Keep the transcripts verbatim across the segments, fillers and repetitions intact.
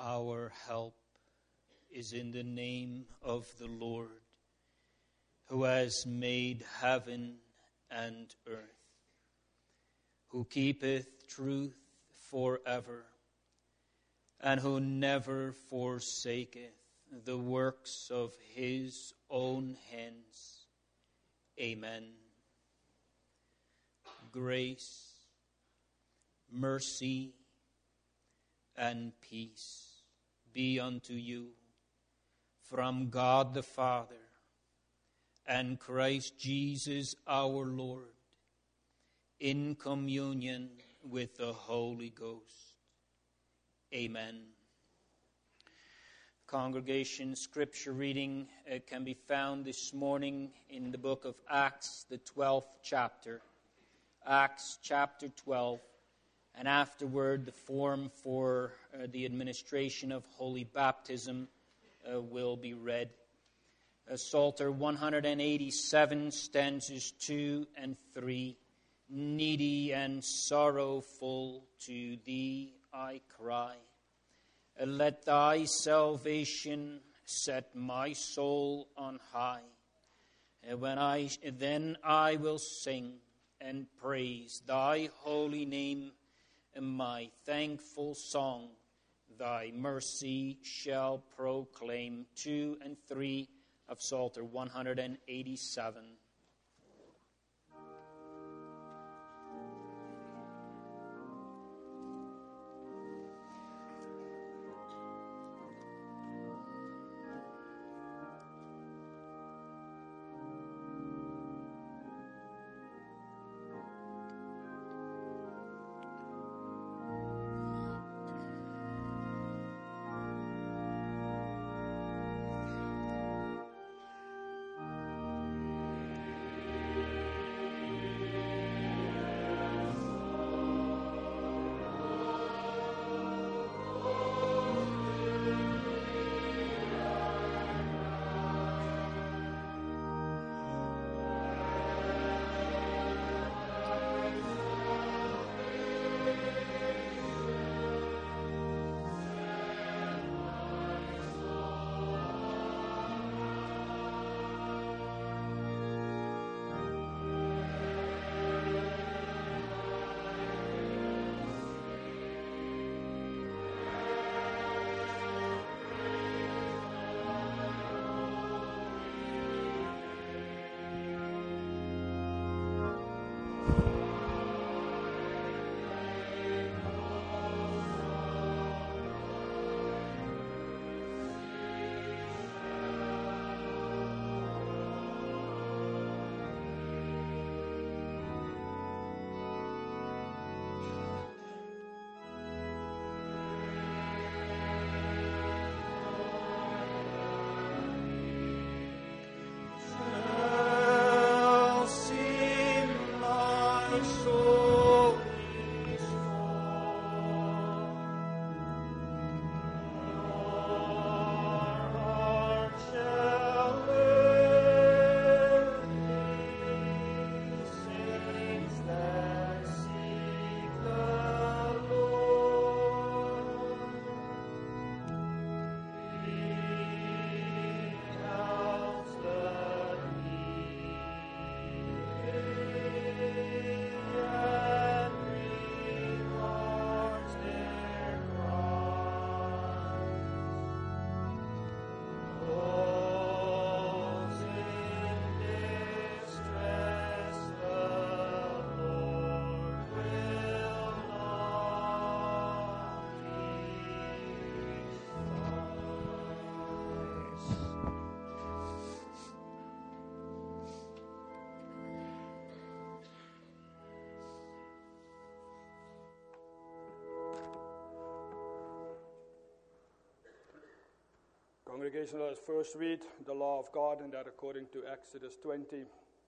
our help is in the name of the Lord, who has made heaven and earth, who keepeth truth forever, and who never forsaketh the works of his own hands. Amen. Grace, mercy, and peace be unto you from God the Father and Christ Jesus our Lord, in communion with the Holy Ghost. Amen. Congregation, scripture reading uh, can be found this morning in the book of Acts, the twelfth chapter. Acts chapter twelve. And afterward, the form for uh, the administration of holy baptism uh, will be read. Uh, Psalter one eighty-seven, stanzas two and three. Needy and sorrowful, to thee I cry. Uh, let thy salvation set my soul on high. Uh, when I then I will sing and praise thy holy name. My thankful song, thy mercy shall proclaim. Two and three of Psalter one eighty-seven. Congregation, let us first read the law of God, and that according to Exodus twenty.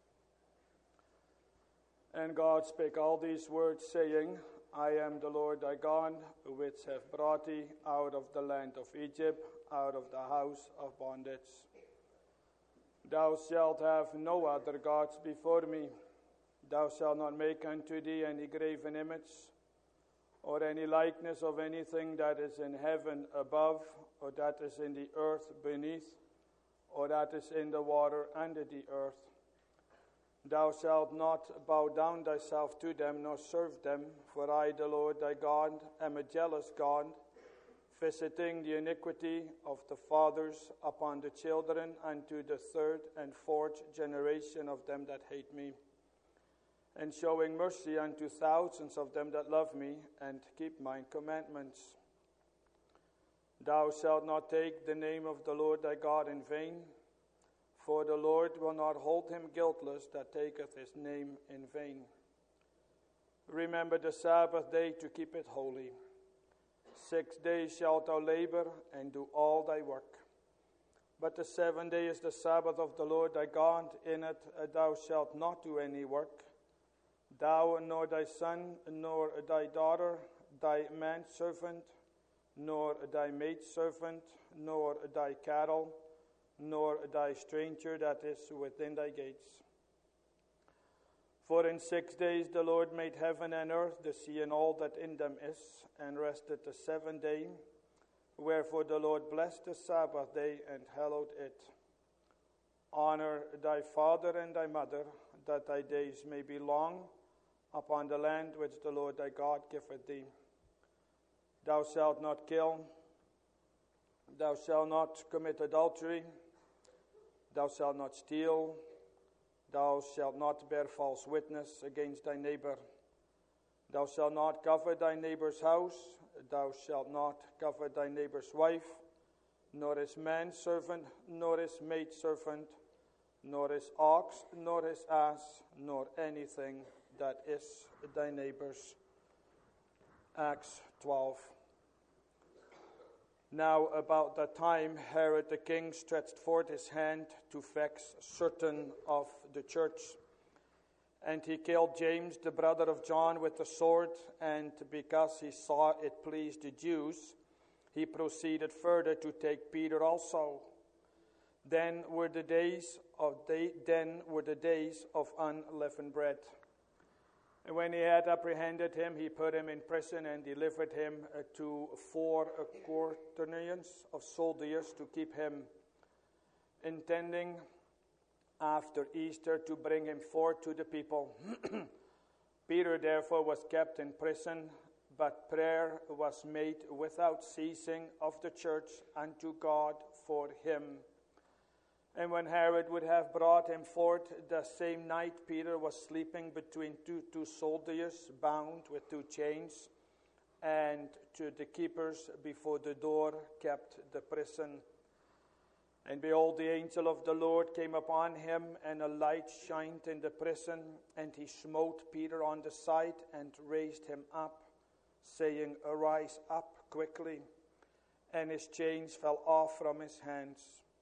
And God spake all these words, saying, I am the Lord thy God, which have brought thee out of the land of Egypt, out of the house of bondage. Thou shalt have no other gods before me. Thou shalt not make unto thee any graven image, or any likeness of anything that is in heaven above, or that is in the earth beneath, or that is in the water under the earth. Thou shalt not bow down thyself to them, nor serve them, for I, the Lord thy God, am a jealous God, visiting the iniquity of the fathers upon the children, unto the third and fourth generation of them that hate me, and showing mercy unto thousands of them that love me, and keep my commandments. Thou shalt not take the name of the Lord thy God in vain, for the Lord will not hold him guiltless that taketh his name in vain. Remember the Sabbath day to keep it holy. Six days shalt thou labor and do all thy work. But the seventh day is the Sabbath of the Lord thy God. In it thou shalt not do any work, thou nor thy son, nor thy daughter, thy manservant, nor thy maidservant, nor thy cattle, nor thy stranger that is within thy gates. For in six days the Lord made heaven and earth, the sea and all that in them is, and rested the seventh day. Wherefore the Lord blessed the Sabbath day and hallowed it. Honor thy father and thy mother, that thy days may be long upon the land which the Lord thy God giveth thee. Thou shalt not kill. Thou shalt not commit adultery. Thou shalt not steal. Thou shalt not bear false witness against thy neighbor. Thou shalt not covet thy neighbor's house. Thou shalt not covet thy neighbor's wife, nor his manservant, nor his maidservant, nor his ox, nor his ass, nor anything that is thy neighbor's. Acts twelve. Now about that time Herod the king stretched forth his hand to vex certain of the church. And he killed James, the brother of John, with the sword, and because he saw it pleased the Jews, he proceeded further to take Peter also. Then were the days of day, then were the days of unleavened bread. And when he had apprehended him, he put him in prison and delivered him uh, to four uh, quaternions of soldiers to keep him, intending after Easter to bring him forth to the people. Peter therefore was kept in prison, but prayer was made without ceasing of the church unto God for him. And when Herod would have brought him forth the same night, Peter was sleeping between two, two soldiers, bound with two chains, and to the keepers before the door kept the prison. And behold, the angel of the Lord came upon him, and a light shined in the prison, and he smote Peter on the side and raised him up, saying, Arise up quickly. And his chains fell off from his hands.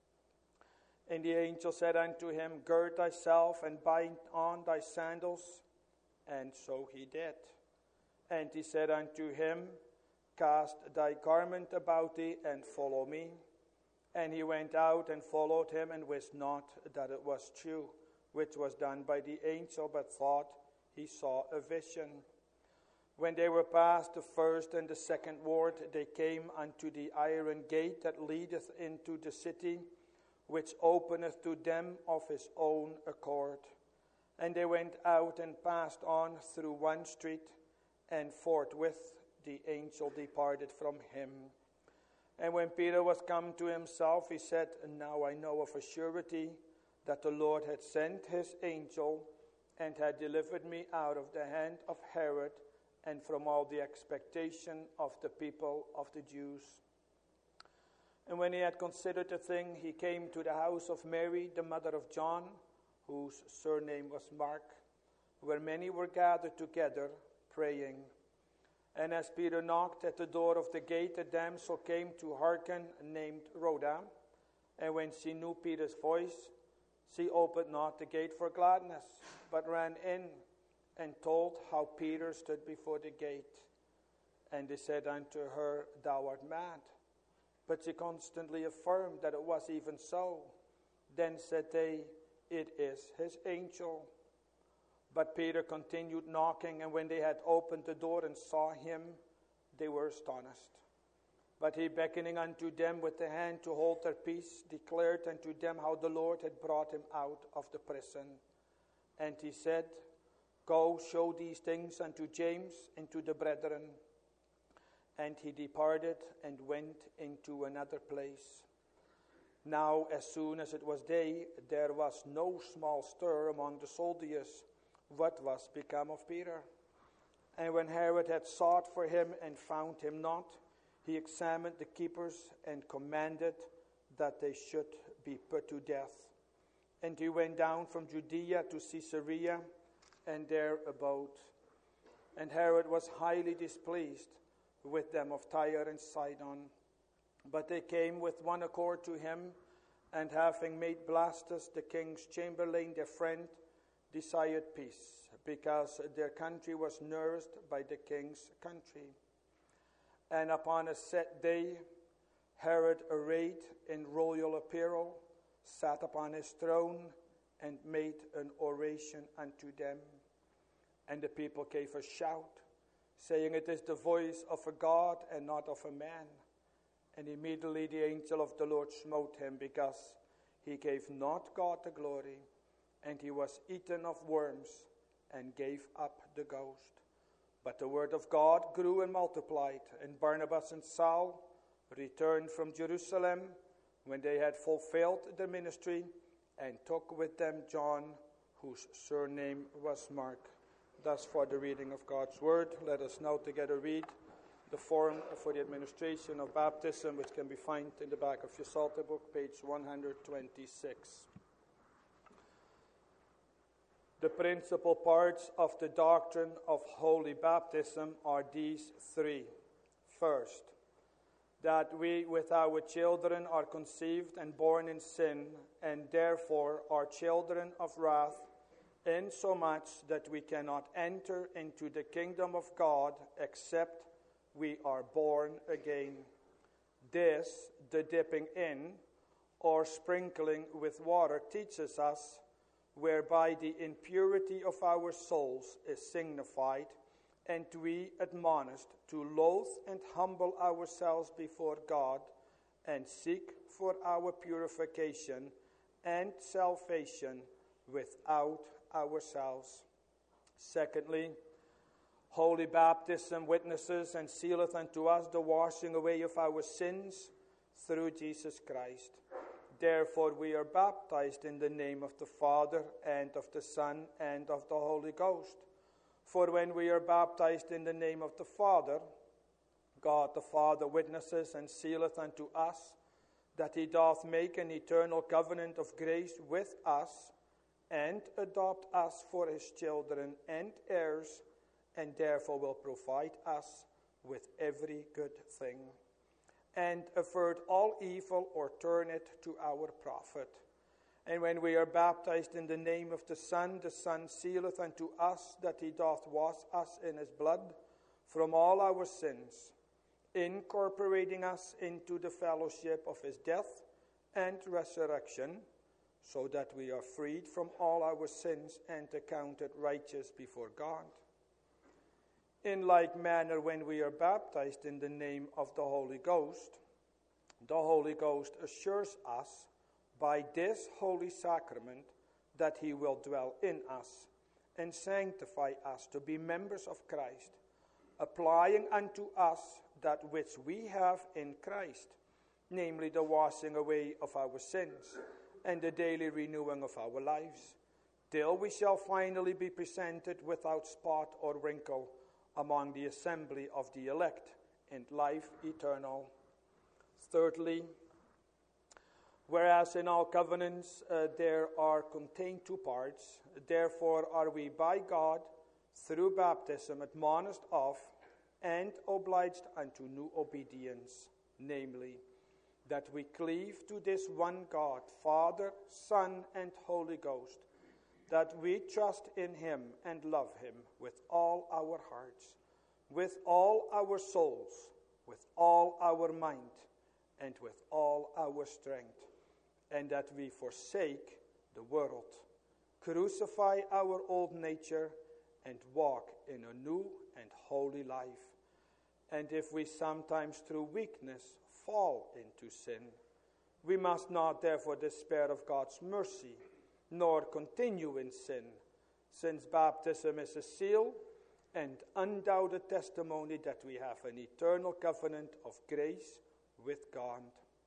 And the angel said unto him, Gird thyself and bind on thy sandals. And so he did. And he said unto him, Cast thy garment about thee and follow me. And he went out and followed him, and wist not that it was true, which was done by the angel, but thought he saw a vision. When they were past the first and the second ward, they came unto the iron gate that leadeth into the city, which openeth to them of his own accord. And they went out and passed on through one street, and forthwith the angel departed from him. And when Peter was come to himself, he said, Now I know of a surety that the Lord had sent his angel, and had delivered me out of the hand of Herod, and from all the expectation of the people of the Jews. And when he had considered the thing, he came to the house of Mary, the mother of John, whose surname was Mark, where many were gathered together, praying. And as Peter knocked at the door of the gate, a damsel came to hearken, named Rhoda. And when she knew Peter's voice, she opened not the gate for gladness, but ran in and told how Peter stood before the gate. And they said unto her, Thou art mad. But she constantly affirmed that it was even so. Then said they, It is his angel. But Peter continued knocking, and when they had opened the door and saw him, they were astonished. But he, beckoning unto them with the hand to hold their peace, declared unto them how the Lord had brought him out of the prison. And he said, Go, show these things unto James and to the brethren. And he departed and went into another place. Now, as soon as it was day, there was no small stir among the soldiers, what was become of Peter. And when Herod had sought for him and found him not, he examined the keepers and commanded that they should be put to death. And he went down from Judea to Caesarea, and there abode. And Herod was highly displeased with them of Tyre and Sidon. But they came with one accord to him, and having made Blastus the king's chamberlain their friend, desired peace, because their country was nourished by the king's country. And upon a set day, Herod, arrayed in royal apparel, sat upon his throne, and made an oration unto them. And the people gave a shout, saying, It is the voice of a God and not of a man. And immediately the angel of the Lord smote him, because he gave not God the glory, and he was eaten of worms, and gave up the ghost. But the word of God grew and multiplied, and Barnabas and Saul returned from Jerusalem when they had fulfilled their ministry, and took with them John, whose surname was Mark. Thus for the reading of God's word. Let us now together read the form for the administration of baptism, which can be found in the back of your Psalter book, page one hundred twenty-six. The principal parts of the doctrine of holy baptism are these three. First, that we with our children are conceived and born in sin, and therefore are children of wrath, insomuch that we cannot enter into the kingdom of God except we are born again. This, the dipping in, or sprinkling with water, teaches us, whereby the impurity of our souls is signified, and we admonished to loathe and humble ourselves before God, and seek for our purification and salvation without ourselves. Secondly, holy baptism witnesses and sealeth unto us the washing away of our sins through Jesus Christ. Therefore we are baptized in the name of the Father, and of the Son, and of the Holy Ghost. For when we are baptized in the name of the Father, God the Father witnesses and sealeth unto us that he doth make an eternal covenant of grace with us, and adopt us for his children and heirs, and therefore will provide us with every good thing, and avert all evil, or turn it to our profit. And when we are baptized in the name of the Son, the Son sealeth unto us that he doth wash us in his blood from all our sins, incorporating us into the fellowship of his death and resurrection, so that we are freed from all our sins and accounted righteous before God. In like manner, when we are baptized in the name of the Holy Ghost, the Holy Ghost assures us by this holy sacrament that he will dwell in us and sanctify us to be members of Christ, applying unto us that which we have in Christ, namely the washing away of our sins and the daily renewing of our lives, till we shall finally be presented without spot or wrinkle among the assembly of the elect in life eternal. Thirdly, whereas in all covenants uh, there are contained two parts, therefore are we by God through baptism admonished of and obliged unto new obedience, namely, that we cleave to this one God, Father, Son, and Holy Ghost, that we trust in him and love him with all our hearts, with all our souls, with all our mind, and with all our strength, and that we forsake the world, crucify our old nature, and walk in a new and holy life, And if we sometimes through weakness fall into sin, we must not therefore despair of God's mercy, nor continue in sin, since baptism is a seal and undoubted testimony that we have an eternal covenant of grace with God.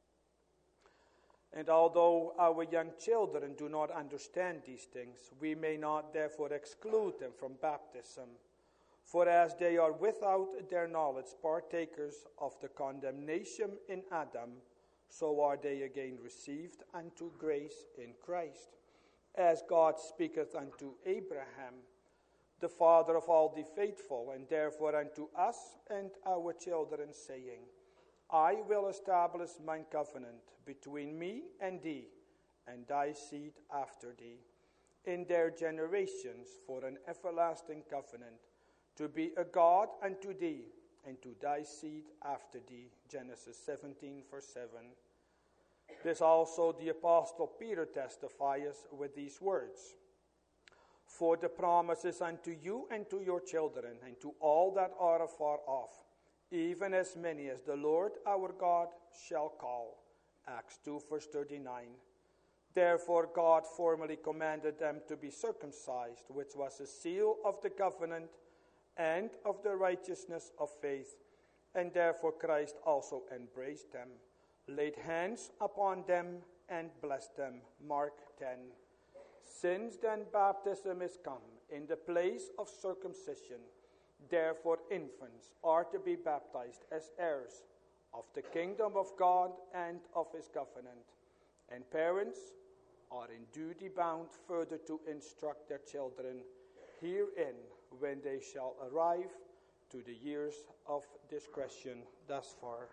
And although our young children do not understand these things, we may not therefore exclude them from baptism. For as they are without their knowledge partakers of the condemnation in Adam, so are they again received unto grace in Christ. As God speaketh unto Abraham, the father of all the faithful, and therefore unto us and our children, saying, I will establish mine covenant between me and thee, and thy seed after thee, in their generations for an everlasting covenant, to be a God unto thee, and to thy seed after thee. Genesis seventeen, verse seven. This also the Apostle Peter testifies with these words. For the promise is unto you and to your children, and to all that are afar off, even as many as the Lord our God shall call. Acts two, verse thirty-nine. Therefore God formerly commanded them to be circumcised, which was a seal of the covenant and of the righteousness of faith. And therefore Christ also embraced them, laid hands upon them, and blessed them. Mark ten. Since then baptism is come in the place of circumcision, therefore infants are to be baptized as heirs of the kingdom of God and of his covenant. And parents are in duty bound further to instruct their children herein when they shall arrive to the years of discretion. Thus far.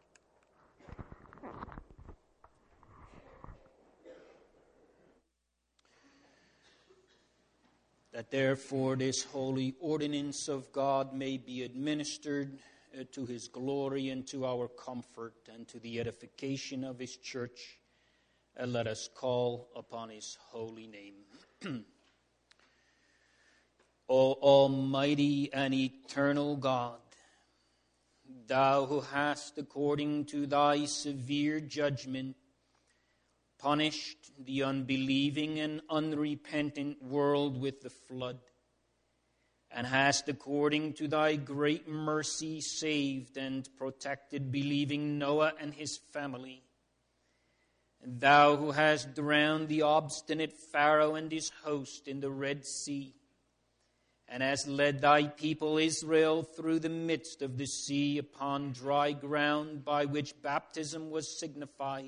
That therefore this holy ordinance of God may be administered uh, to his glory and to our comfort and to the edification of his church, uh, let us call upon his holy name. O Almighty and eternal God, thou who hast, according to thy severe judgment, punished the unbelieving and unrepentant world with the flood, and hast, according to thy great mercy, saved and protected believing Noah and his family. And thou who hast drowned the obstinate Pharaoh and his host in the Red Sea, and hast led thy people Israel through the midst of the sea upon dry ground, by which baptism was signified,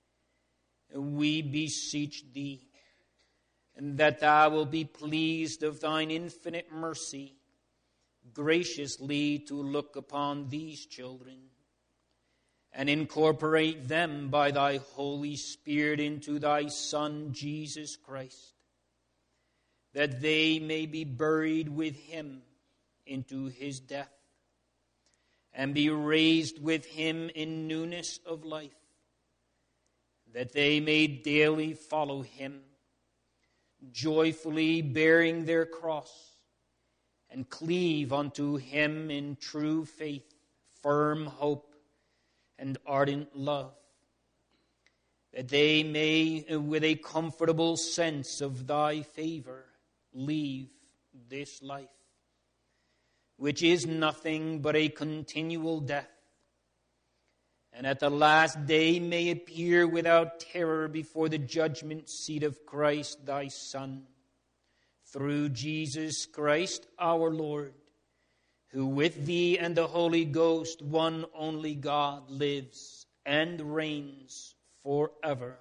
we beseech thee, and that thou wilt be pleased of thine infinite mercy, graciously to look upon these children, and incorporate them by thy Holy Spirit into thy Son, Jesus Christ, that they may be buried with him into his death, and be raised with him in newness of life, that they may daily follow him, joyfully bearing their cross, and cleave unto him in true faith, firm hope, and ardent love, that they may, with a comfortable sense of thy favor, leave this life, which is nothing but a continual death, and at the last day may appear without terror before the judgment seat of Christ thy Son, through Jesus Christ our Lord, who with thee and the Holy Ghost, one only God, lives and reigns forever.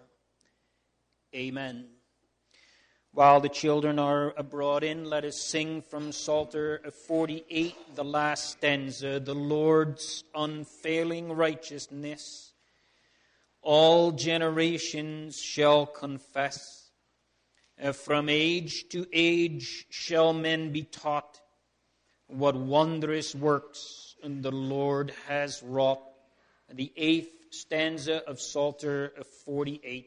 Amen. While the children are brought in, let us sing from Psalter forty-eight, the last stanza, the Lord's unfailing righteousness. All generations shall confess. From age to age shall men be taught what wondrous works the Lord has wrought. The eighth stanza of Psalter forty-eight.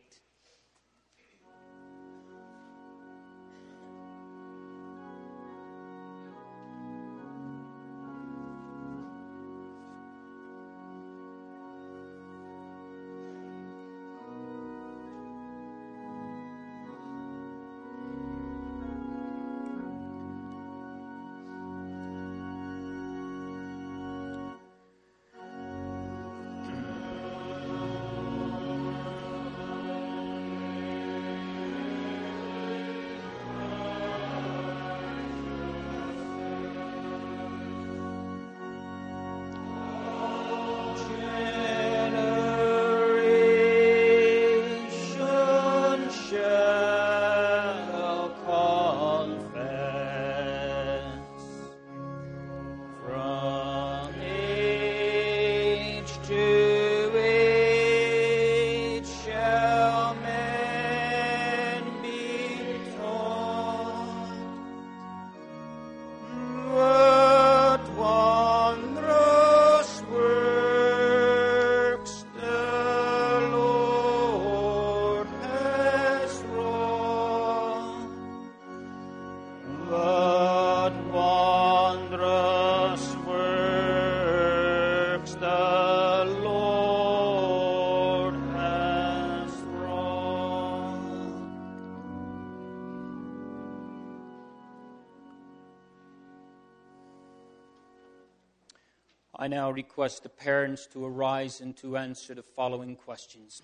I now request the parents to arise and to answer the following questions.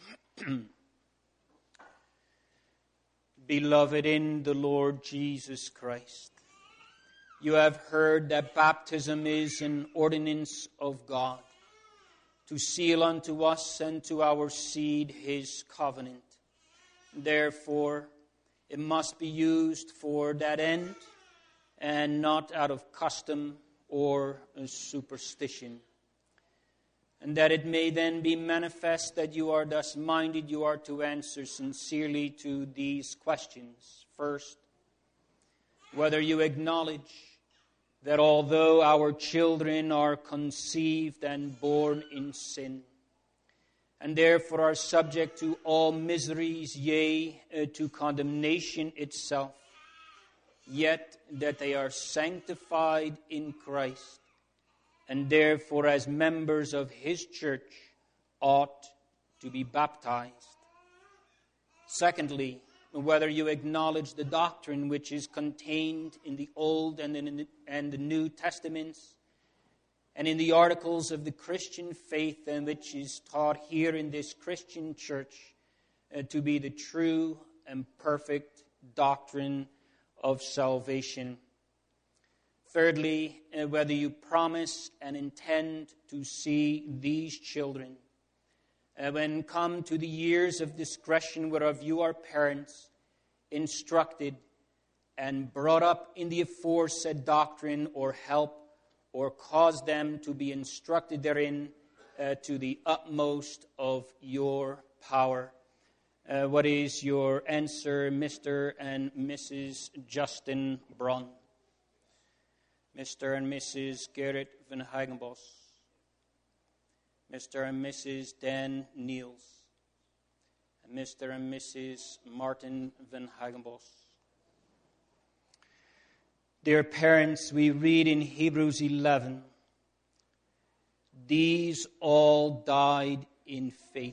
Beloved in the Lord Jesus Christ, you have heard that baptism is an ordinance of God to seal unto us and to our seed his covenant. Therefore, it must be used for that end and not out of custom or superstition. And that it may then be manifest that you are thus minded, you are to answer sincerely to these questions. First, whether you acknowledge that although our children are conceived and born in sin, and therefore are subject to all miseries, yea, uh, to condemnation itself, yet that they are sanctified in Christ, and therefore as members of his church ought to be baptized. Secondly, whether you acknowledge the doctrine which is contained in the Old and in the, and the New Testaments, and in the articles of the Christian faith, and which is taught here in this Christian church uh, to be the true and perfect doctrine of salvation. Thirdly, uh, whether you promise and intend to see these children uh, when come to the years of discretion whereof you are parents, instructed and brought up in the aforesaid doctrine, or help or cause them to be instructed therein uh, to the utmost of your power. Uh, what is your answer, Mister and Missus Justin Braun? Mister and Missus Gerrit van Hagenbos. Mister and Missus Dan Niels. And Mister and Missus Martin van Hagenbos. Dear parents, we read in Hebrews eleven, these all died in faith,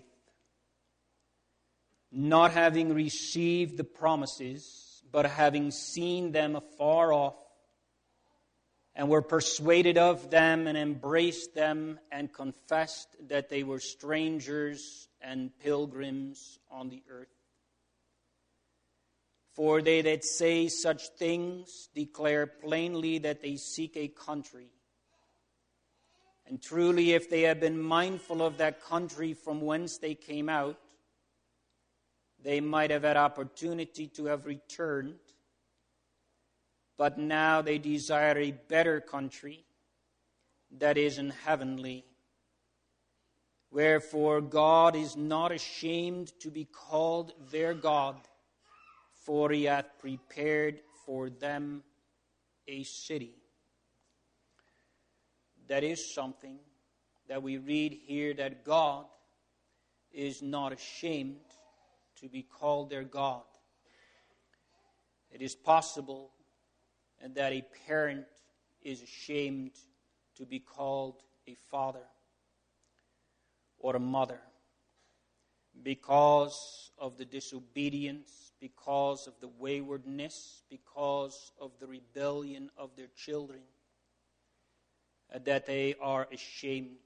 not having received the promises, but having seen them afar off, and were persuaded of them, and embraced them, and confessed that they were strangers and pilgrims on the earth. For they that say such things declare plainly that they seek a country. And truly, if they had been mindful of that country from whence they came out, they might have had opportunity to have returned. But now they desire a better country, that is an heavenly. Wherefore God is not ashamed to be called their God, for he hath prepared for them a city. That is something that we read here, that God is not ashamed to be called their God. It is possible that a parent is ashamed to be called a father or a mother because of the disobedience, because of the waywardness, because of the rebellion of their children, uh, that they are ashamed.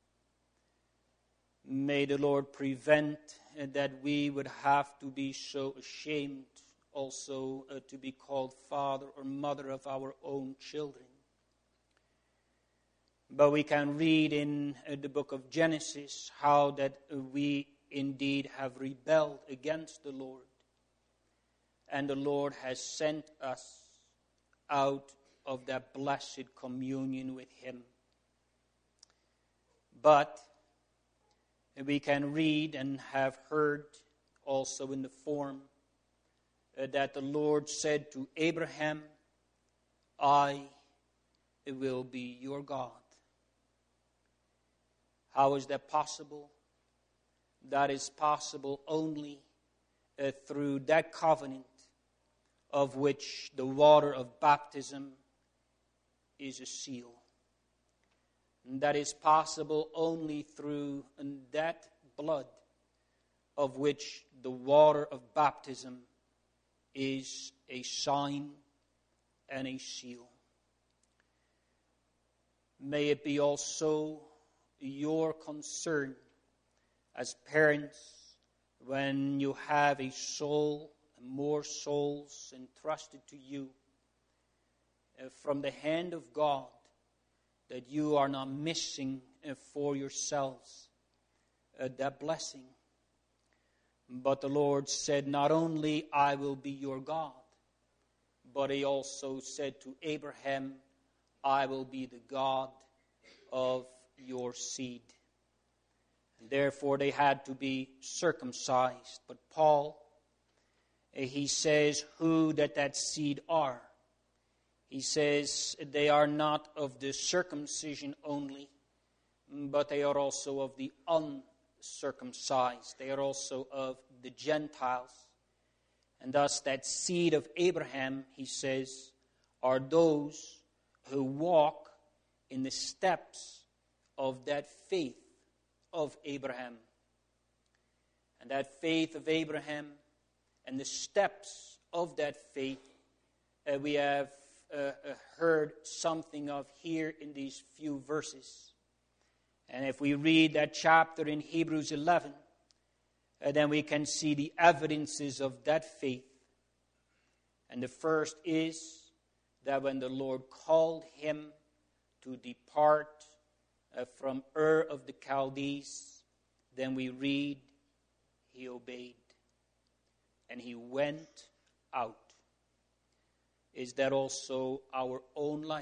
May the Lord prevent uh, that we would have to be so ashamed also uh, to be called father or mother of our own children. But we can read in uh, the book of Genesis how that uh, we indeed have rebelled against the Lord. And the Lord has sent us out of that blessed communion with him. But we can read and have heard also in the form uh, that the Lord said to Abraham, I will be your God. How is that possible? That is possible only uh, through that covenant of which the water of baptism is a seal. And that is possible only through that blood of which the water of baptism is a sign and a seal. may it be also your concern as parents when you have a soul, more souls entrusted to you uh, from the hand of God, that you are not missing uh, for yourselves uh, that blessing. But the Lord said, not only I will be your God, but he also said to Abraham, I will be the God of your seed. And therefore they had to be circumcised. But Paul, he says who that that seed are. He says they are not of the circumcision only, but they are also of the uncircumcised. They are also of the Gentiles. And thus that seed of Abraham, he says, are those who walk in the steps of that faith of Abraham. And that faith of Abraham and the steps of that faith, uh, we have uh, uh, heard something of here in these few verses. And if we read that chapter in Hebrews eleven, uh, then we can see the evidences of that faith. And the first is that when the Lord called him to depart uh, from Ur of the Chaldees, then we read, he obeyed. And he went out. Is that also our own life?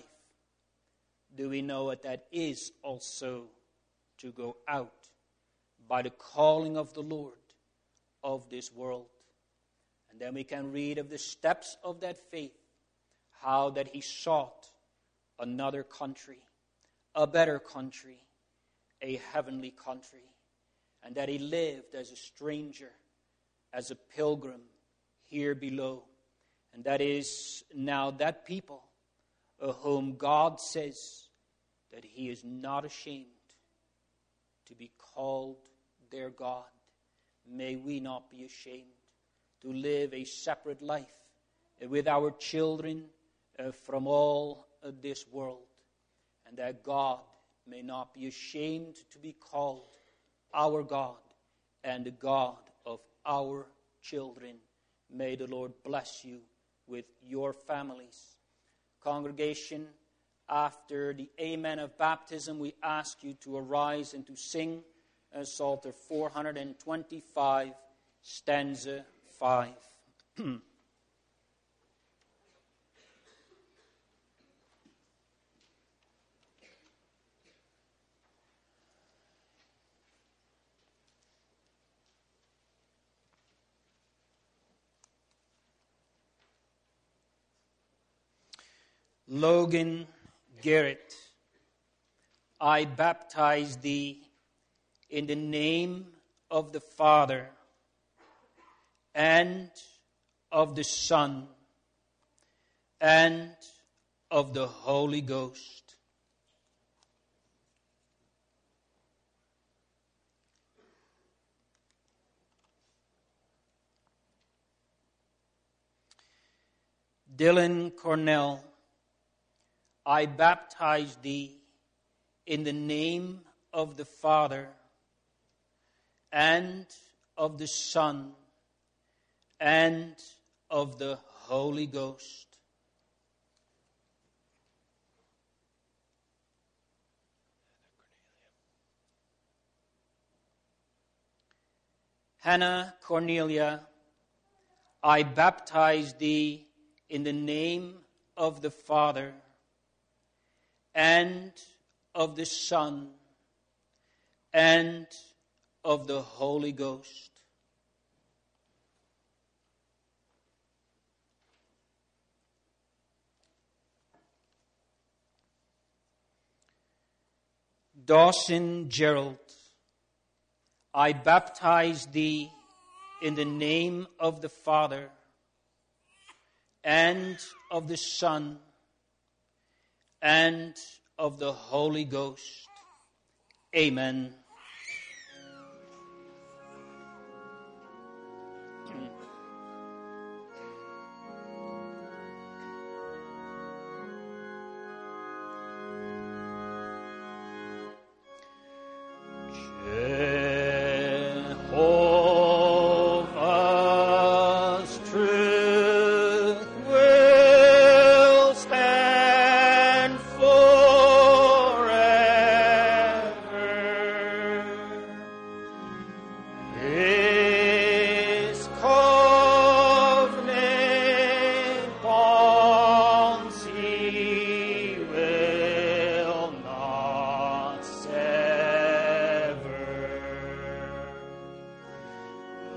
Do we know what that is also to go out by the calling of the Lord of this world? And then we can read of the steps of that faith, how that he sought another country, a better country, a heavenly country, and that he lived as a stranger, as a pilgrim here below. And that is now that people of whom God says that he is not ashamed to be called their God. May we not be ashamed to live a separate life with our children uh, from all of this world, and that God may not be ashamed to be called our God and the God of our children. May the Lord bless you with your families. Congregation, after the amen of baptism, we ask you to arise and to sing uh, Psalter four twenty-five, stanza five. Logan Garrett, I baptize thee in the name of the Father and of the Son and of the Holy Ghost. Dylan Cornell, I baptize thee in the name of the Father and of the Son and of the Holy Ghost. Hannah Cornelia, I baptize thee in the name of the Father and of the Son and of the Holy Ghost. Dawson Gerald, I baptize thee in the name of the Father and of the Son and of the Holy Ghost. Amen.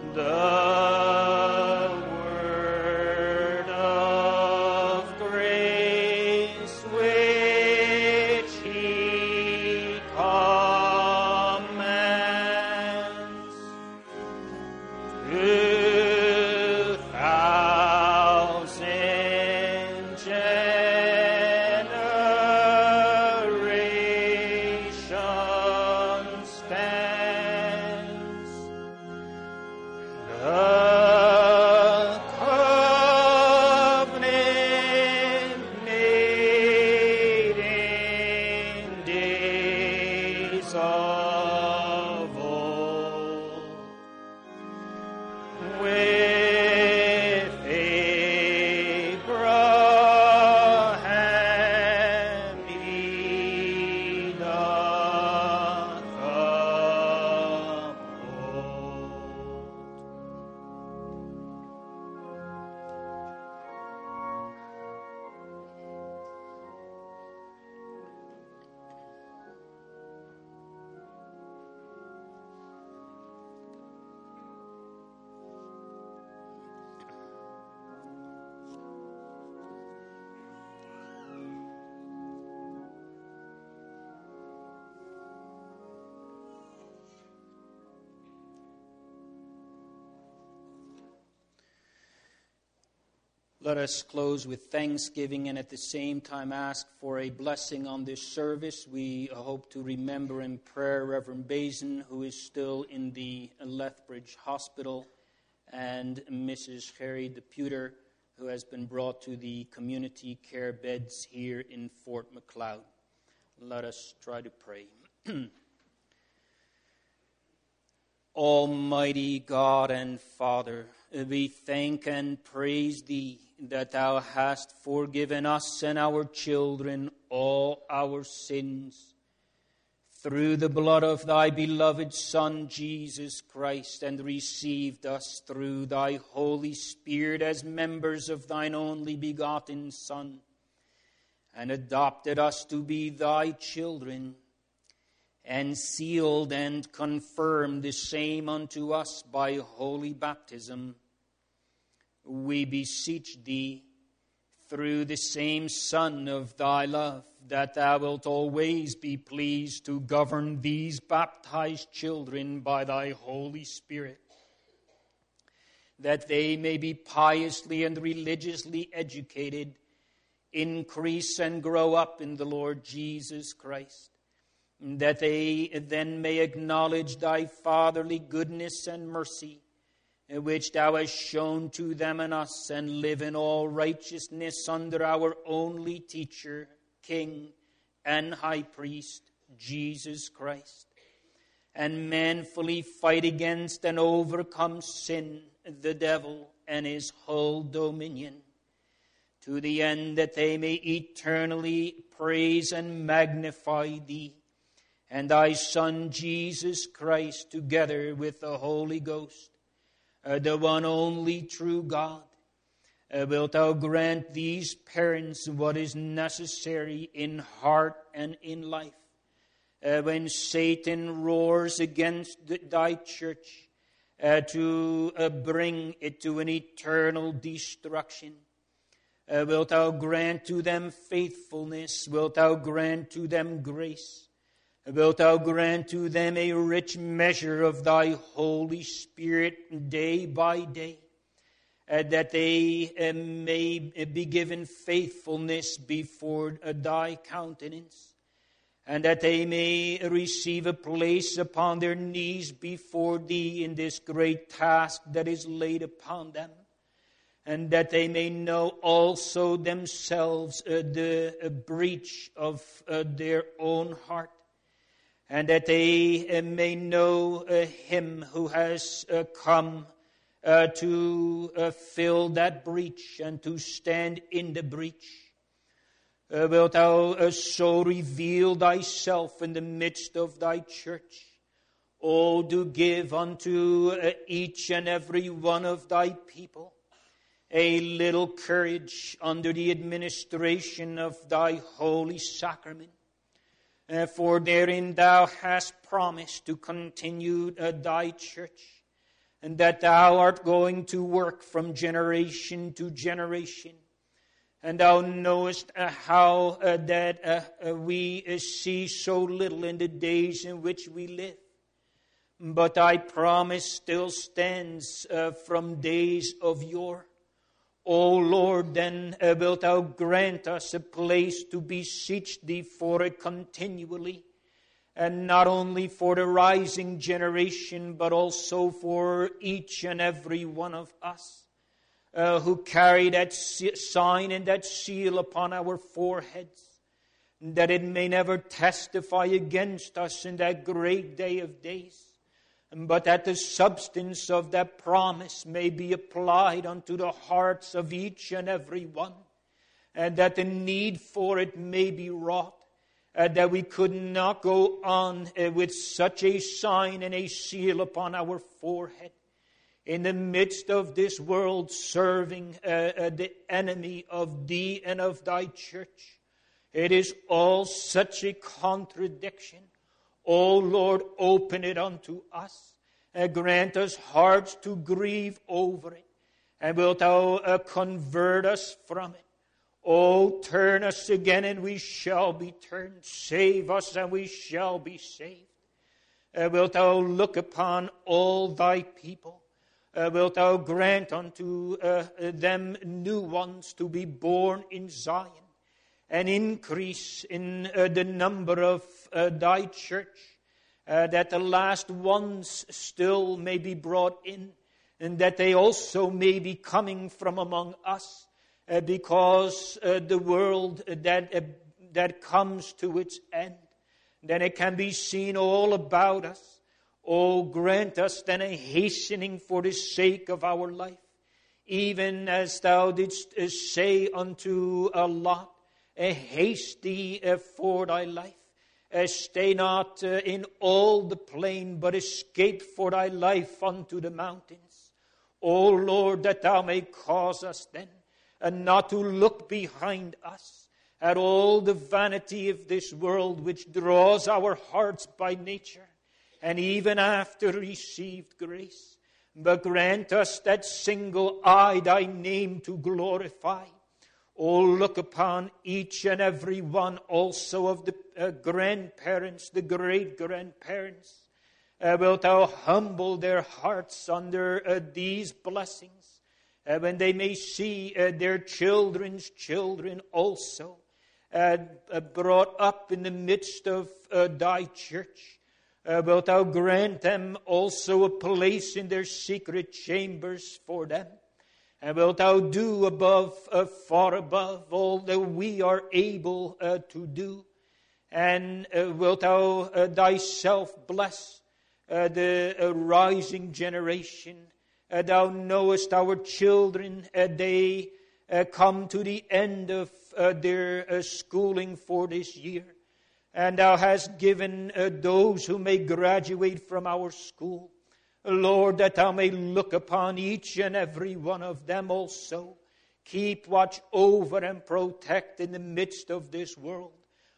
Let us close with thanksgiving and at the same time ask for a blessing on this service. We hope to remember in prayer Reverend Bazin, who is still in the Lethbridge Hospital, and Missus Harry Deputer, who has been brought to the community care beds here in Fort Macleod. Let us try to pray. Almighty God and Father, we thank and praise Thee that Thou hast forgiven us and our children all our sins through the blood of Thy beloved Son, Jesus Christ, and received us through Thy Holy Spirit as members of Thine only begotten Son, and adopted us to be Thy children, and sealed and confirmed the same unto us by holy baptism. We beseech Thee, through the same Son of Thy love, that Thou wilt always be pleased to govern these baptized children by Thy Holy Spirit, that they may be piously and religiously educated, increase and grow up in the Lord Jesus Christ, that they then may acknowledge Thy fatherly goodness and mercy, which Thou hast shown to them and us, and live in all righteousness under our only teacher, King, and High Priest, Jesus Christ, and manfully fight against and overcome sin, the devil, and his whole dominion, to the end that they may eternally praise and magnify Thee, and Thy Son, Jesus Christ, together with the Holy Ghost, uh, the one only true God. Uh, wilt Thou grant these parents what is necessary in heart and in life, uh, when Satan roars against Thy church, uh, to uh, bring it to an eternal destruction. Uh, wilt Thou grant to them faithfulness? Wilt Thou grant to them grace? Wilt Thou grant to them a rich measure of Thy Holy Spirit day by day, uh, that they uh, may be given faithfulness before uh, Thy countenance, and that they may receive a place upon their knees before Thee in this great task that is laid upon them, and that they may know also themselves uh, the uh, breach of uh, their own heart, and that they uh, may know uh, Him who has uh, come uh, to uh, fill that breach and to stand in the breach. Uh, wilt Thou uh, so reveal Thyself in the midst of Thy church? Oh, do give unto uh, each and every one of Thy people a little courage under the administration of Thy holy sacrament. Uh, for therein Thou hast promised to continue uh, Thy church, and that thou art going to work from generation to generation. And thou knowest uh, how uh, that uh, uh, we uh, see so little in the days in which we live. But thy promise still stands uh, from days of yore. O Lord, then uh, wilt thou grant us a place to beseech thee for it continually, and not only for the rising generation, but also for each and every one of us uh, who carry that sign and that seal upon our foreheads, that it may never testify against us in that great day of days, but that the substance of that promise may be applied unto the hearts of each and every one, and that the need for it may be wrought, uh, that we could not go on uh, with such a sign and a seal upon our forehead in the midst of this world, serving uh, uh, the enemy of thee and of thy church. It is all such a contradiction. O Lord, open it unto us. Uh, grant us hearts to grieve over it. And wilt thou uh, convert us from it. O turn us again and we shall be turned. Save us and we shall be saved. Uh, wilt thou look upon all thy people. Uh, wilt thou grant unto uh, them new ones to be born in Zion. An increase in uh, the number of uh, thy church. Uh, that the last ones still may be brought in, and that they also may be coming from among us, uh, because uh, the world that uh, that comes to its end, then it can be seen all about us. Oh, grant us then a hastening for the sake of our life, even as thou didst uh, say unto uh, Lot, uh, haste thee uh, for thy life. Uh, stay not uh, in all the plain, but escape for thy life unto the mountains. O Lord, that thou may cause us then, and not to look behind us at all the vanity of this world, which draws our hearts by nature, and even after received grace. But grant us that single eye, thy name to glorify. Oh, look upon each and every one also of the uh, grandparents, the great-grandparents. Uh, wilt thou humble their hearts under uh, these blessings, uh, when they may see uh, their children's children also uh, uh, brought up in the midst of uh, thy church. Uh, wilt thou grant them also a place in their secret chambers for them? And wilt thou do above, uh, far above, all that we are able uh, to do? And uh, wilt thou uh, thyself bless uh, the uh, rising generation? Uh, thou knowest our children, uh, they uh, come to the end of uh, their uh, schooling for this year. And thou hast given uh, those who may graduate from our school. Lord, that thou may look upon each and every one of them also. Keep watch over and protect in the midst of this world.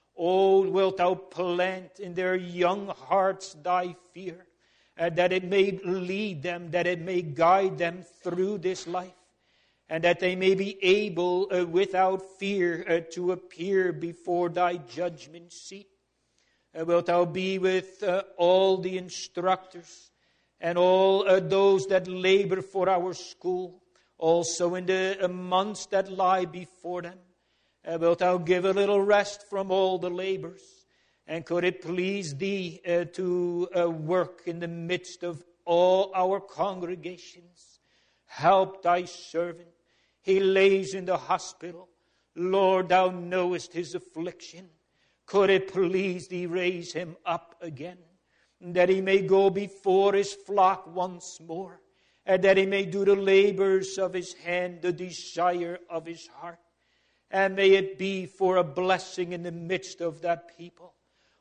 Oh, wilt thou plant in their young hearts thy fear, and that it may lead them, that it may guide them through this life, and that they may be able uh, without fear uh, to appear before thy judgment seat. Uh, wilt thou be with uh, all the instructors, and all uh, those that labor for our school, also in the uh, months that lie before them. Uh, wilt thou give a little rest from all the labors? And could it please thee uh, to uh, work in the midst of all our congregations? Help thy servant. He lays in the hospital. Lord, thou knowest his affliction. Could it please thee raise him up again, that he may go before his flock once more, and that he may do the labors of his hand, the desire of his heart. And may it be for a blessing in the midst of that people.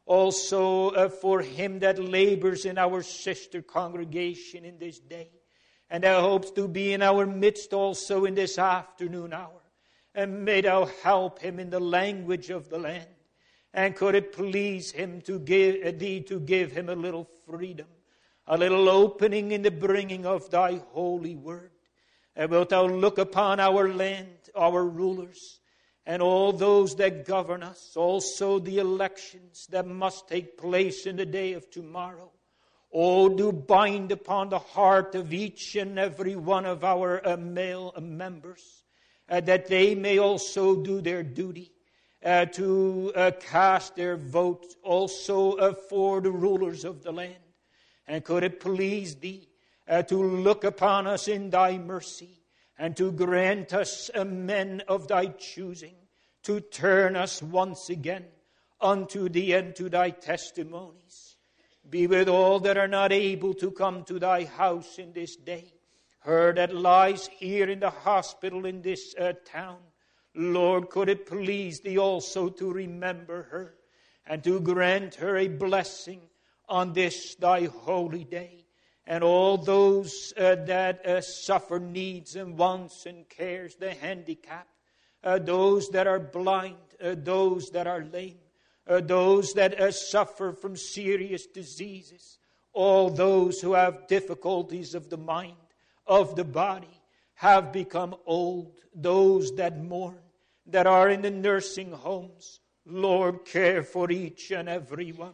Also uh, for him that labors in our sister congregation in this day, and that hopes to be in our midst also in this afternoon hour. And may thou help him in the language of the land. And could it please him to give thee to give him a little freedom, a little opening in the bringing of thy holy word. And wilt thou look upon our land, our rulers, and all those that govern us, also the elections that must take place in the day of tomorrow. Oh, do bind upon the heart of each and every one of our uh, male uh, members, uh, that they may also do their duty, uh, to uh, cast their vote also uh, for the rulers of the land. And could it please thee uh, to look upon us in thy mercy, and to grant us uh, men of thy choosing, to turn us once again unto thee and to thy testimonies. Be with all that are not able to come to thy house in this day. Her that lies here in the hospital in this uh, town. Lord, could it please thee also to remember her and to grant her a blessing on this thy holy day. And all those uh, that uh, suffer needs and wants and cares, the handicapped, uh, those that are blind, uh, those that are lame, Uh, those that uh, suffer from serious diseases, all those who have difficulties of the mind, of the body, have become old, those that mourn, that are in the nursing homes. Lord, care for each and every one.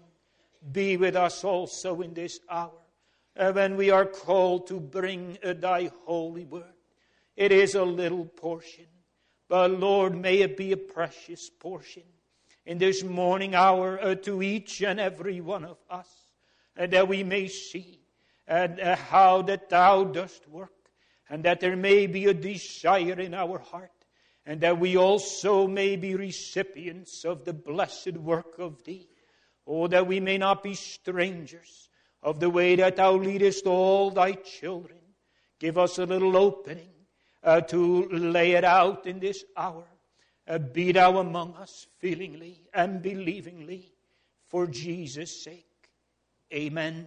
Be with us also in this hour, uh, when we are called to bring uh, thy holy word. It is a little portion, but Lord, may it be a precious portion in this morning hour uh, to each and every one of us, and that we may see and uh, how that thou dost work, and that there may be a desire in our heart, and that we also may be recipients of the blessed work of thee. Oh, that we may not be strangers of the way that thou leadest all thy children. Give us a little opening uh, to lay it out in this hour. Uh, be thou among us feelingly and believingly, for Jesus' sake. Amen.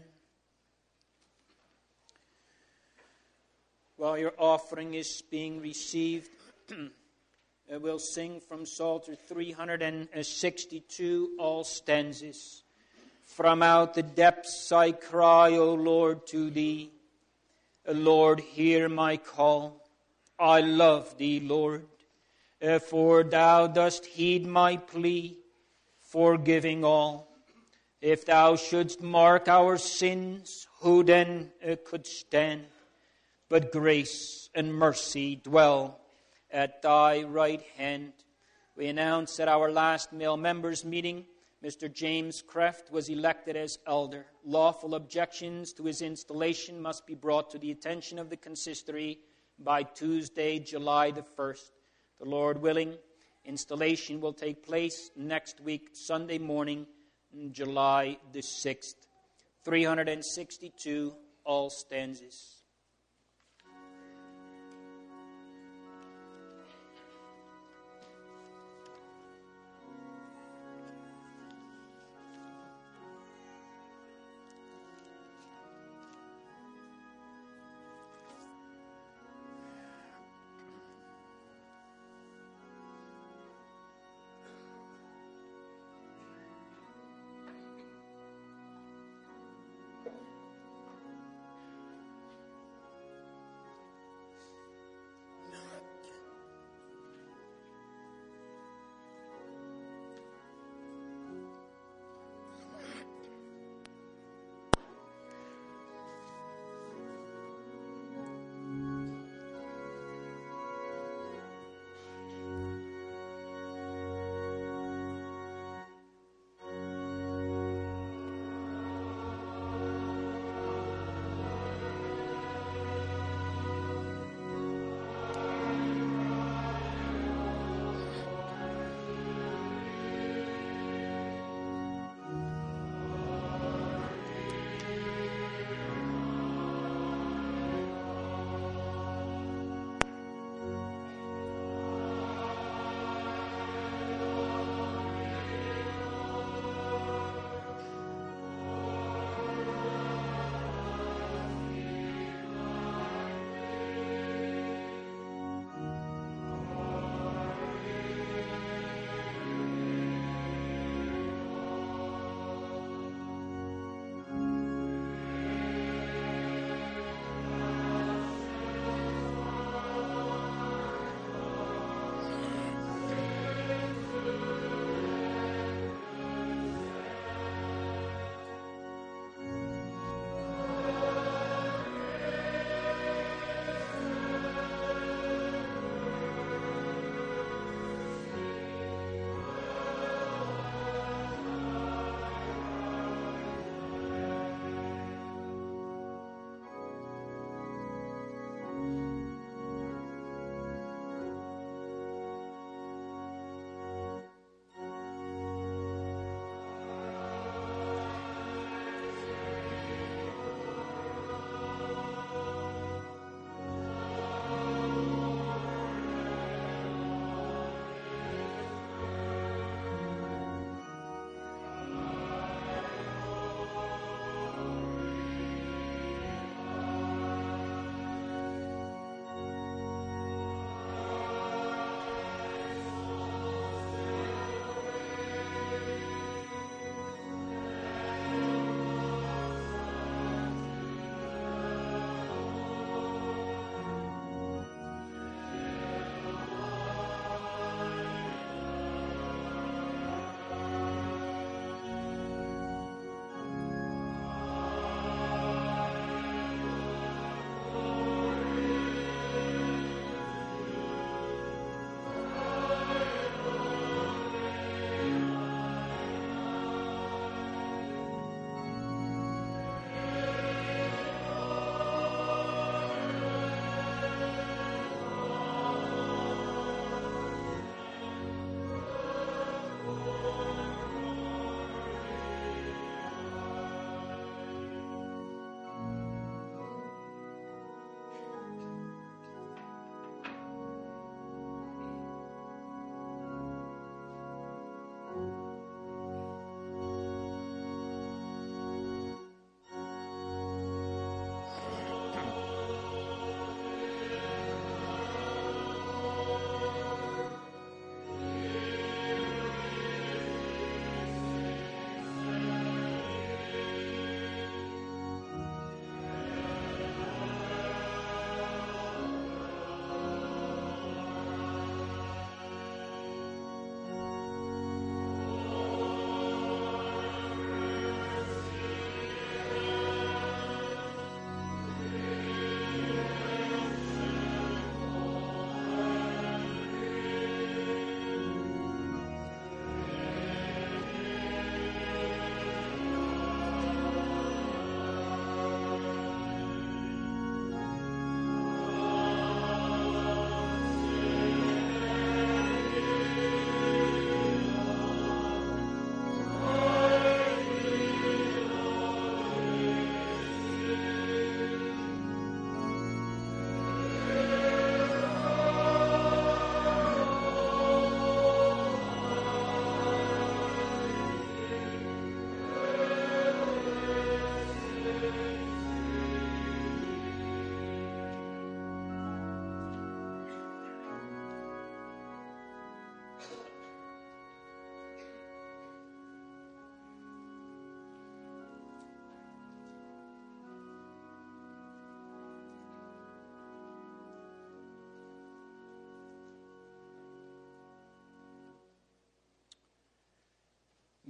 While your offering is being received, uh, we'll sing from Psalter three sixty-two, all stanzas. From out the depths I cry, O Lord, to thee. Uh, Lord, hear my call. I love thee, Lord. Uh, for thou dost heed my plea, forgiving all. If thou shouldst mark our sins, who then uh, could stand? But grace and mercy dwell at thy right hand. We announce at our last male members meeting, Mister James Kreft was elected as elder. Lawful objections to his installation must be brought to the attention of the consistory by Tuesday, July the first. The Lord willing, installation will take place next week, Sunday morning, July the sixth. three sixty-two, all stanzas.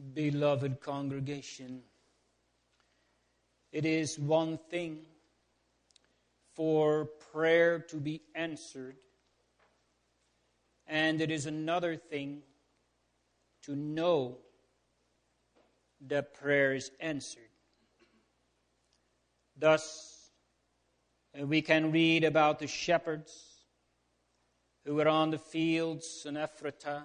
Beloved congregation, it is one thing for prayer to be answered, and it is another thing to know that prayer is answered. Thus, we can read about the shepherds who were on the fields in Ephratah,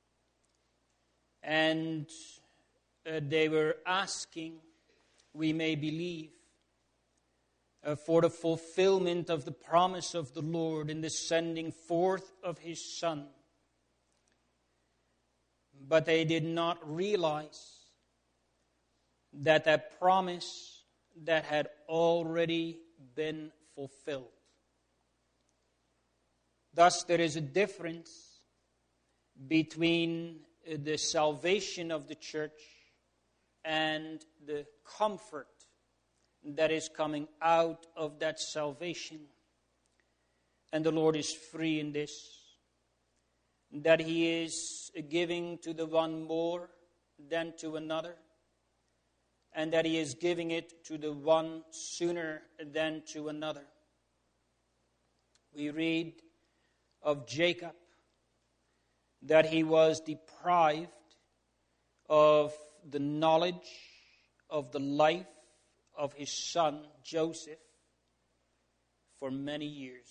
and uh, they were asking, we may believe, uh, for the fulfillment of the promise of the Lord in the sending forth of His Son. But they did not realize that that promise that had already been fulfilled. Thus, there is a difference between the salvation of the church and the comfort that is coming out of that salvation. And the Lord is free in this, that He is giving to the one more than to another, and that He is giving it to the one sooner than to another. We read of Jacob that he was deprived of the knowledge of the life of his son Joseph for many years.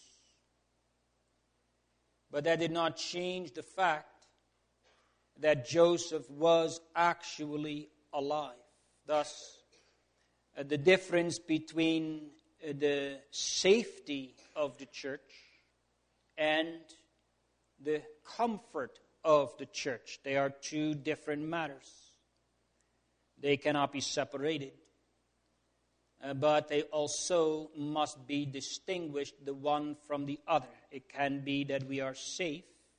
But that did not change the fact that Joseph was actually alive. Thus, uh, the difference between uh, the safety of the church and the comfort of the church, they are two different matters. They cannot be separated, uh, but they also must be distinguished, the one from the other. It can be that we are safe,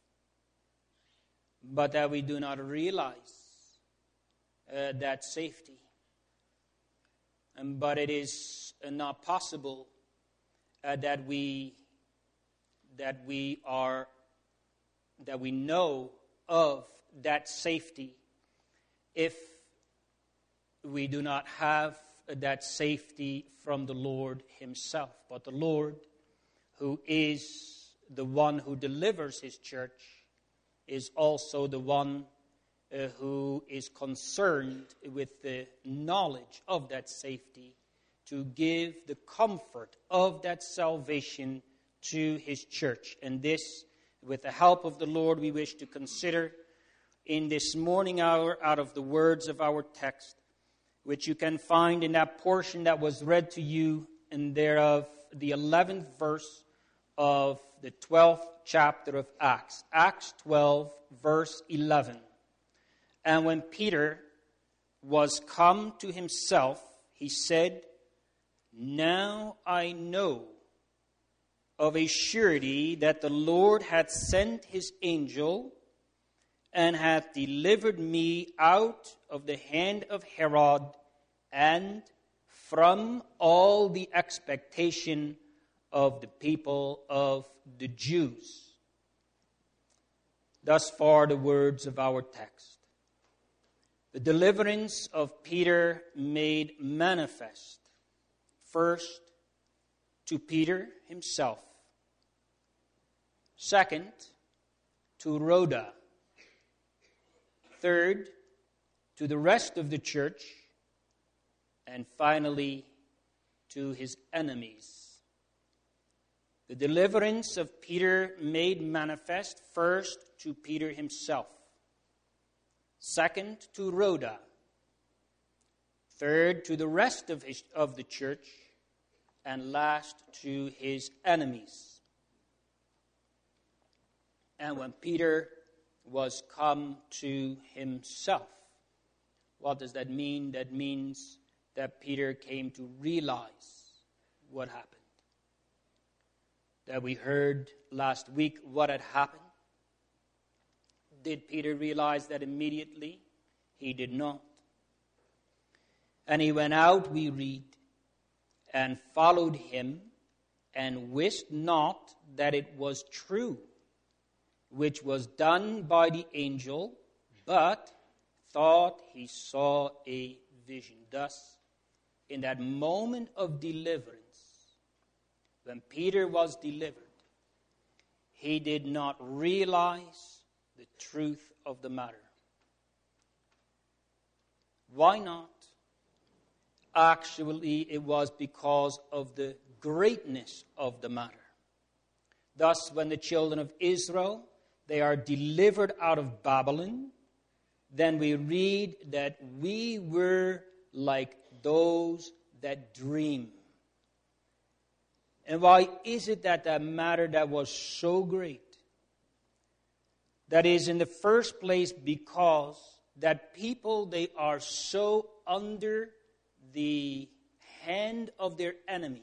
but that we do not realize uh, that safety. Um, but it is uh, not possible uh, that we that we are that we know of that safety if we do not have that safety from the Lord Himself. But the Lord, who is the one who delivers His church, is also the one uh, who is concerned with the knowledge of that safety to give the comfort of that salvation to His church. And this, with the help of the Lord, we wish to consider in this morning hour out of the words of our text, which you can find in that portion that was read to you, and thereof the eleventh verse of the twelfth chapter of Acts. Acts twelve, verse eleven. And when Peter was come to himself, he said, Now I know of a surety that the Lord hath sent His angel, and hath delivered me out of the hand of Herod, and from all the expectation of the people of the Jews. Thus far the words of our text. The deliverance of Peter made manifest, first, to Peter himself. Second, to Rhoda. Third, to the rest of the church. And finally, to his enemies. The deliverance of Peter made manifest, first, to Peter himself. Second, to Rhoda. Third, to the rest of, his, of the church. And last, to his enemies. And when Peter was come to himself, what does that mean? That means that Peter came to realize what happened. That we heard last week what had happened. Did Peter realize that immediately? He did not. And he went out, we read, and followed him, and wist not that it was true, which was done by the angel, but thought he saw a vision. Thus, in that moment of deliverance, when Peter was delivered, he did not realize the truth of the matter. Why not? Actually, it was because of the greatness of the matter. Thus, when the children of Israel, they are delivered out of Babylon, then we read that we were like those that dream. And why is it that that matter that was so great? That is, in the first place, because that people, they are so under the hand of their enemy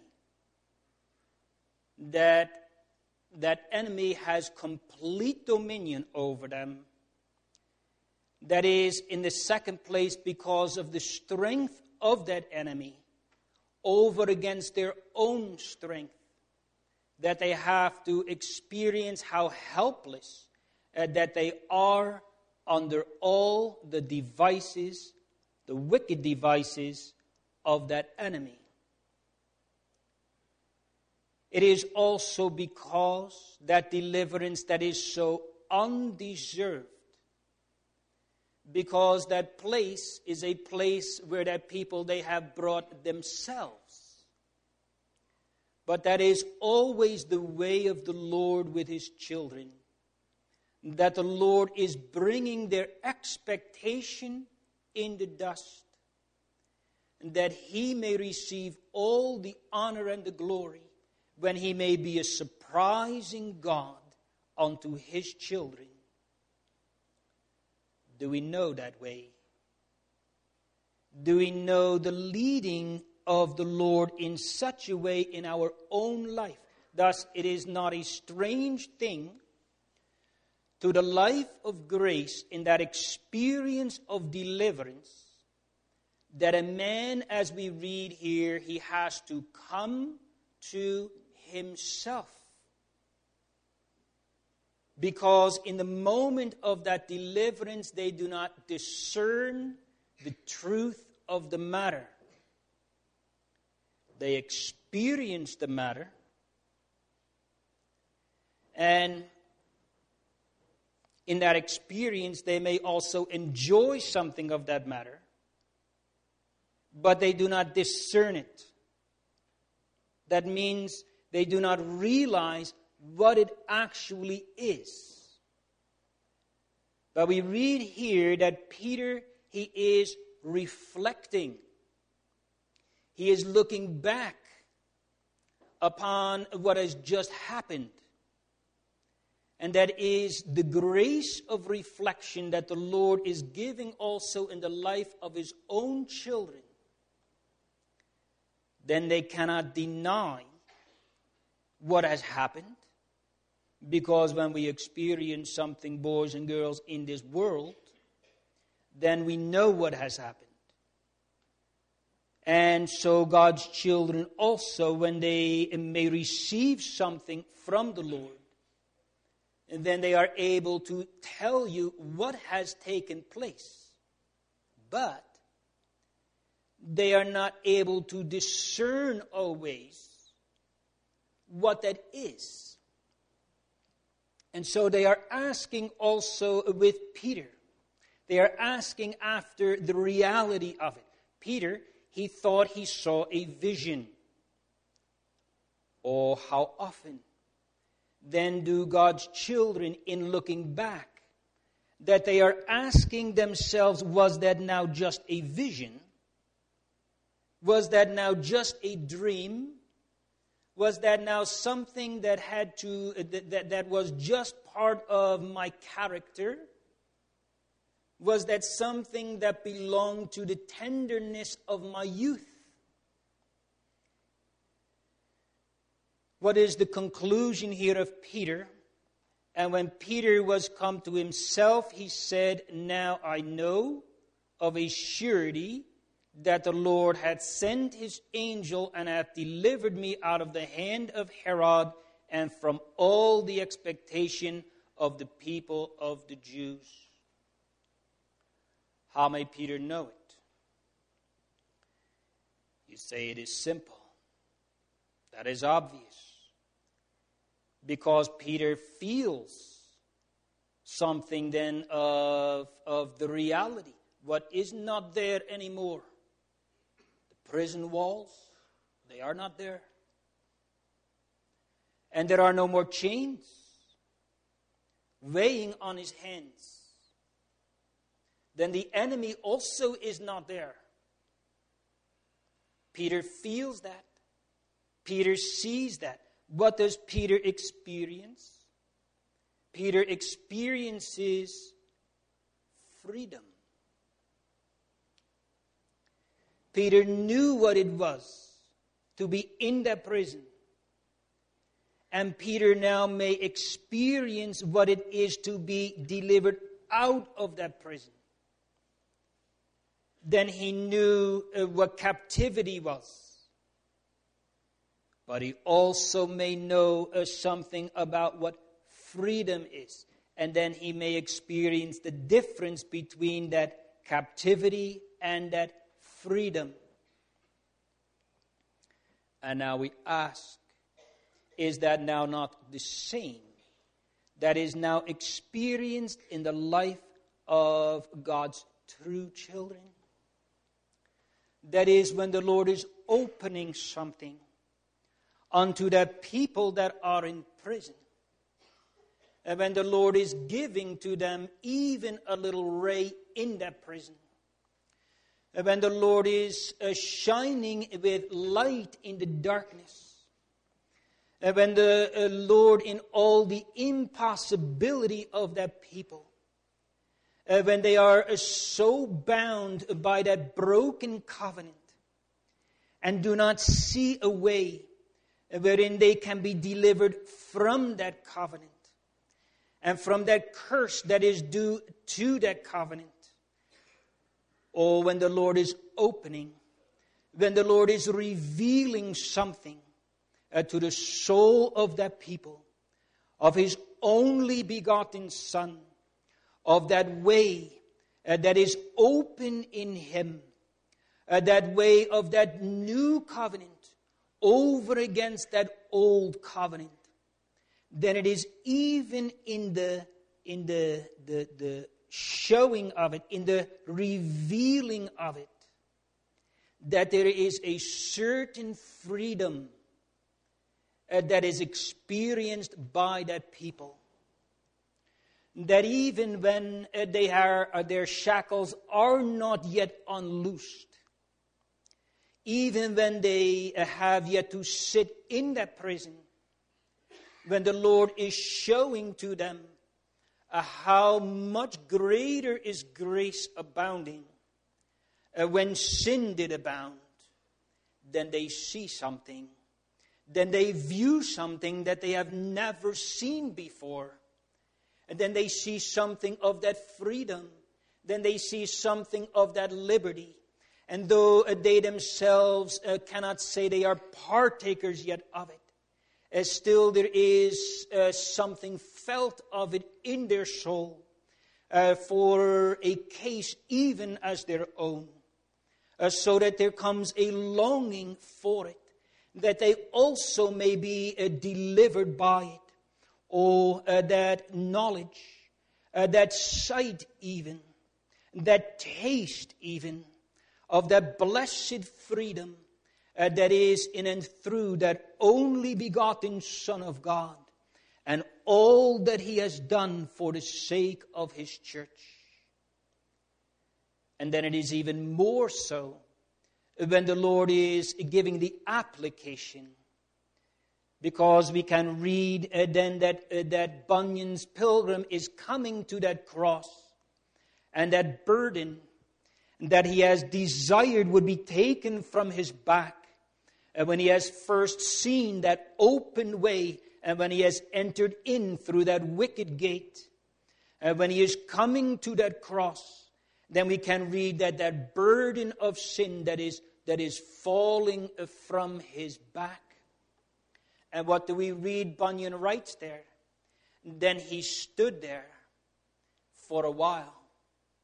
that that enemy has complete dominion over them. That is, in the second place, because of the strength of that enemy over against their own strength, that they have to experience how helpless uh, that they are under all the devices, the wicked devices of that enemy. It is also because that deliverance that is so undeserved, because that place is a place where that people, they have brought themselves. But that is always the way of the Lord with His children, that the Lord is bringing their expectation in the dust, that He may receive all the honor and the glory, when He may be a surprising God unto His children. Do we know that way? Do we know the leading of the Lord in such a way in our own life? Thus, it is not a strange thing to the life of grace in that experience of deliverance that a man, as we read here, he has to come to himself. Because in the moment of that deliverance, they do not discern the truth of the matter. They experience the matter. And in that experience, they may also enjoy something of that matter, but they do not discern it. That means they do not realize what it actually is. But we read here that Peter, he is reflecting. He is looking back upon what has just happened. And that is the grace of reflection that the Lord is giving also in the life of His own children. Then they cannot deny what has happened. Because when we experience something, boys and girls, in this world, then we know what has happened. And so God's children also, when they may receive something from the Lord, and then they are able to tell you what has taken place. But they are not able to discern always what that is. And so they are asking also with Peter. They are asking after the reality of it. Peter, he thought he saw a vision. Oh, how often then do God's children, in looking back, that they are asking themselves, was that now just a vision? Was that now just a dream? Was that now something that had to that, that, that was just part of my character? Was that something that belonged to the tenderness of my youth? What is the conclusion here of Peter? And when Peter was come to himself, he said, now I know of a surety that the Lord had sent His angel and hath delivered me out of the hand of Herod and from all the expectation of the people of the Jews. How may Peter know it? You say it is simple. That is obvious. Because Peter feels something then of, of the reality. What is not there anymore. The prison walls, they are not there. And there are no more chains weighing on his hands. Then the enemy also is not there. Peter feels that. Peter sees that. What does Peter experience? Peter experiences freedom. Peter knew what it was to be in that prison. And Peter now may experience what it is to be delivered out of that prison. Then he knew uh, what captivity was. But he also may know uh, something about what freedom is. And then he may experience the difference between that captivity and that freedom. And now we ask, is that now not the same that is now experienced in the life of God's true children? That is, when the Lord is opening something unto the people that are in prison, and when the Lord is giving to them even a little ray in that prison, and when the Lord is uh, shining with light in the darkness, and when the uh, Lord, in all the impossibility of that people, uh, when they are uh, so bound by that broken covenant and do not see a way wherein they can be delivered from that covenant and from that curse that is due to that covenant. Or when the Lord is opening, when the Lord is revealing something Uh, to the soul of that people, of His only begotten Son, of that way uh, that is open in Him, uh, that way of that new covenant over against that old covenant, then it is even in the in the the, the showing of it, in the revealing of it, that there is a certain freedom Uh, that is experienced by that people. That even when uh, they are, uh, their shackles are not yet unloosed, even when they uh, have yet to sit in that prison, when the Lord is showing to them uh, how much greater is grace abounding uh, when sin did abound, then they see something. Then they view something that they have never seen before. And then they see something of that freedom. Then they see something of that liberty. And though uh, they themselves uh, cannot say they are partakers yet of it, uh, still there is uh, something felt of it in their soul uh, for a case even as their own. Uh, so that there comes a longing for it, that they also may be uh, delivered by it. Or uh, that knowledge, uh, that sight even, that taste even, of that blessed freedom uh, that is in and through that only begotten Son of God, and all that He has done for the sake of His church. And then it is even more so when the Lord is giving the application, because we can read uh, then that uh, that Bunyan's pilgrim is coming to that cross, and that burden that he has desired would be taken from his back, and when he has first seen that open way, and when he has entered in through that wicket gate, and when he is coming to that cross, then we can read that that burden of sin that is that is falling from his back. And what do we read Bunyan writes there? Then he stood there for a while.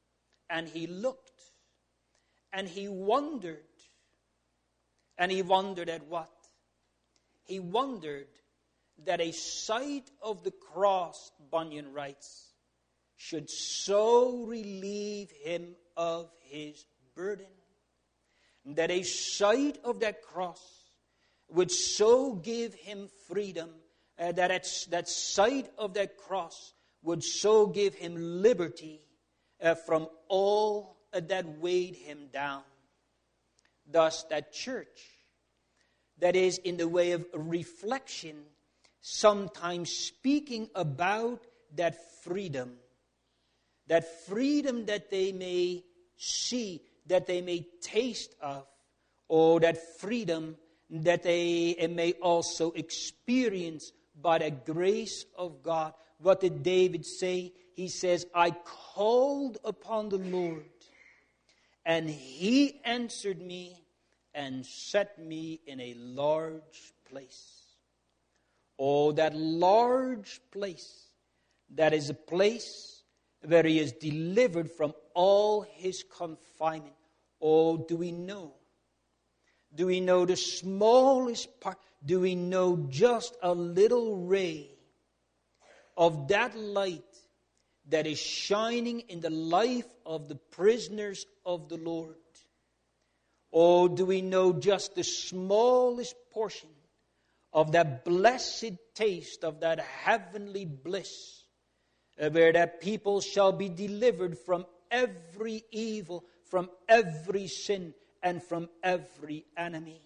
and he looked, and he wondered. And he wondered at what? He wondered that a sight of the cross, Bunyan writes, should so relieve him of his burden. That a sight of that cross would so give him freedom, uh, that at, that sight of that cross would so give him liberty uh, from all uh, that weighed him down. Thus, that church, that is in the way of reflection, sometimes speaking about that freedom, that freedom that they may see, that they may taste of, or that freedom that they may also experience by the grace of God. What did David say? He says, I called upon the Lord, and he answered me and set me in a large place. Oh, that large place, that is a place where he is delivered from all his confinement. Oh, do we know? Do we know the smallest part? Do we know just a little ray of that light that is shining in the life of the prisoners of the Lord? Oh, do we know just the smallest portion of that blessed taste of that heavenly bliss, uh, where that people shall be delivered from every evil, from every sin, and from every enemy?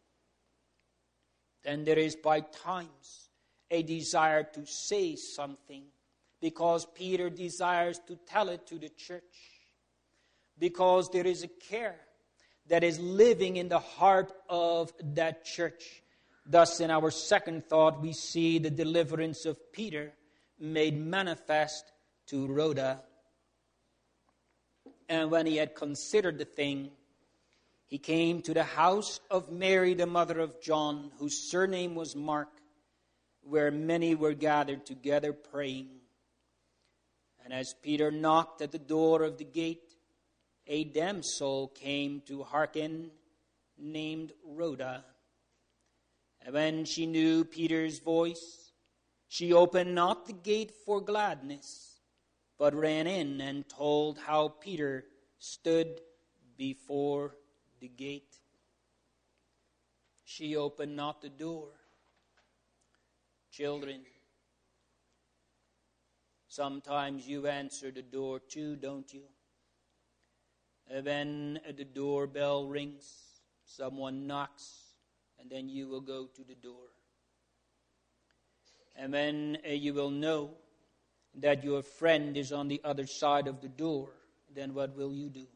Then there is by times a desire to say something, because Peter desires to tell it to the church, because there is a care that is living in the heart of that church. Thus, in our second thought, we see the deliverance of Peter made manifest to Rhoda. And when he had considered the thing, he came to the house of Mary, the mother of John, whose surname was Mark, where many were gathered together praying. And as Peter knocked at the door of the gate, a damsel came to hearken, named Rhoda. And when she knew Peter's voice, she opened not the gate for gladness, but ran in and told how Peter stood before the gate. She opened not the door. Children, sometimes you answer the door too, don't you? And when the doorbell rings, someone knocks, and then you will go to the door. And then uh, you will know that your friend is on the other side of the door. Then what will you do?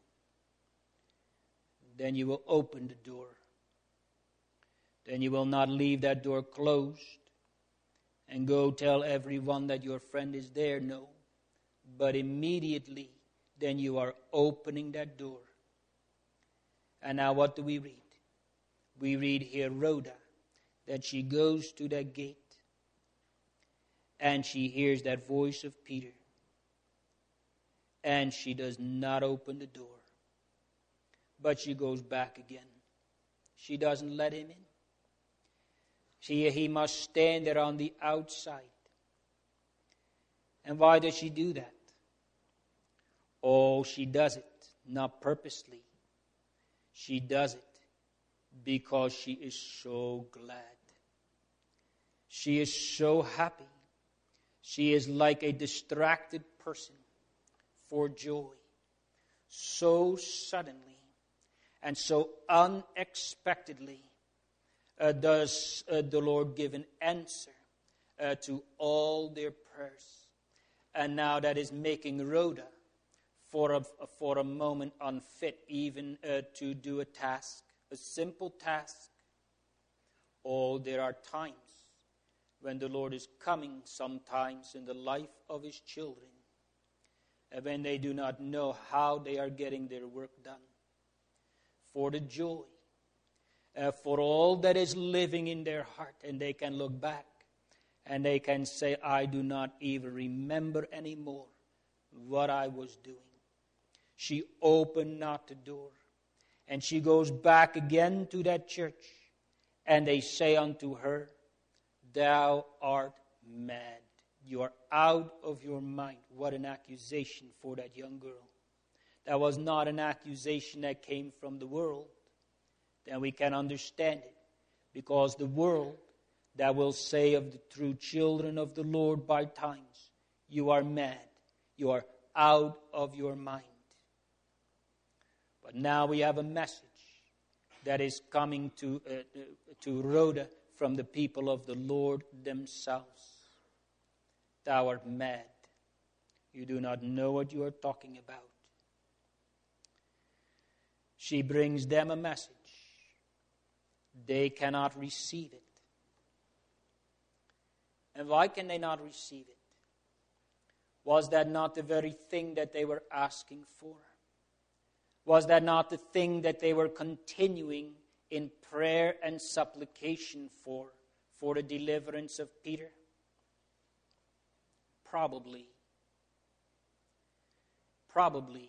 Then you will open the door. Then you will not leave that door closed and go tell everyone that your friend is there. No. But immediately, then you are opening that door. And now what do we read? We read here Rhoda, that she goes to that gate and she hears that voice of Peter. And she does not open the door, but she goes back again. She doesn't let him in. She, he must stand there on the outside. And why does she do that? Oh, she does it not purposely. She does it because she is so glad. She is so happy. She is like a distracted person for joy. So suddenly and so unexpectedly uh, does uh, the Lord give an answer uh, to all their prayers. And now that is making Rhoda for a, for a moment unfit even uh, to do a task, a simple task. Oh, there are times when the Lord is coming sometimes in the life of his children, and when they do not know how they are getting their work done. For the joy, uh, for all that is living in their heart, and they can look back and they can say, I do not even remember anymore what I was doing. She opened not the door. And she goes back again to that church. And they say unto her, thou art mad. You are out of your mind. What an accusation for that young girl. That was not an accusation that came from the world. Then we can understand it. Because the world that will say of the true children of the Lord by times, you are mad. You are out of your mind. But now we have a message that is coming to, uh, to Rhoda from the people of the Lord themselves. Thou art mad. You do not know what you are talking about. She brings them a message. They cannot receive it. And why can they not receive it? Was that not the very thing that they were asking for? Was that not the thing that they were continuing in prayer and supplication for, for the deliverance of Peter? Probably. Probably.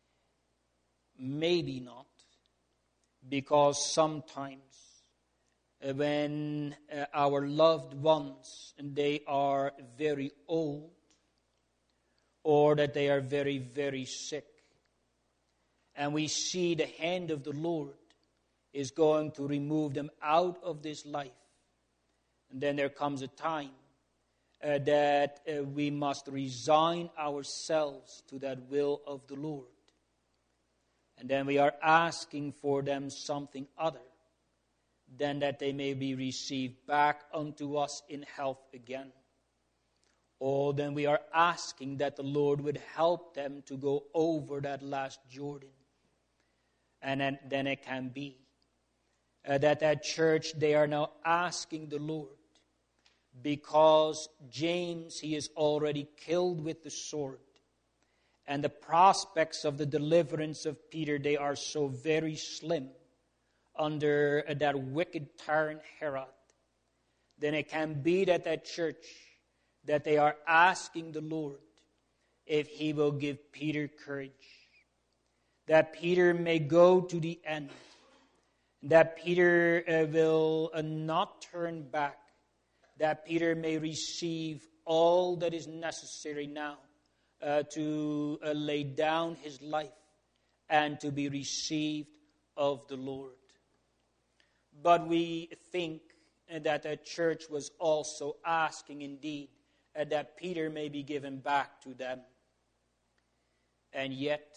Maybe not. Because sometimes uh, when uh, our loved ones, and they are very old, or that they are very, very sick, and we see the hand of the Lord is going to remove them out of this life. And then there comes a time uh, that uh, we must resign ourselves to that will of the Lord. And then we are asking for them something other than that they may be received back unto us in health again. Or then we are asking that the Lord would help them to go over that last Jordan. And then, then it can be uh, that that church, they are now asking the Lord, because James, he is already killed with the sword. And the prospects of the deliverance of Peter, they are so very slim under uh, that wicked tyrant Herod. Then it can be that that church, that they are asking the Lord if he will give Peter courage. That Peter may go to the end. That Peter uh, will uh, not turn back. That Peter may receive all that is necessary now uh, to uh, lay down his life and to be received of the Lord. But we think uh, that the church was also asking indeed uh, that Peter may be given back to them. And yet,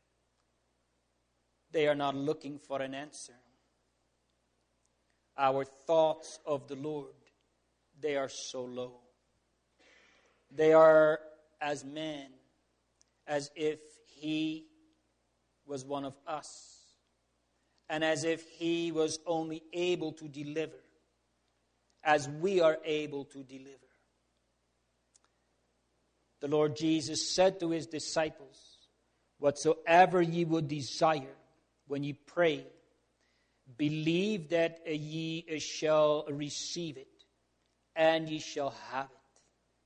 they are not looking for an answer. Our thoughts of the Lord, they are so low. They are as man, as if he was one of us, and as if he was only able to deliver, as we are able to deliver. The Lord Jesus said to his disciples, whatsoever ye would desire, when ye pray, believe that ye shall receive it, and ye shall have it.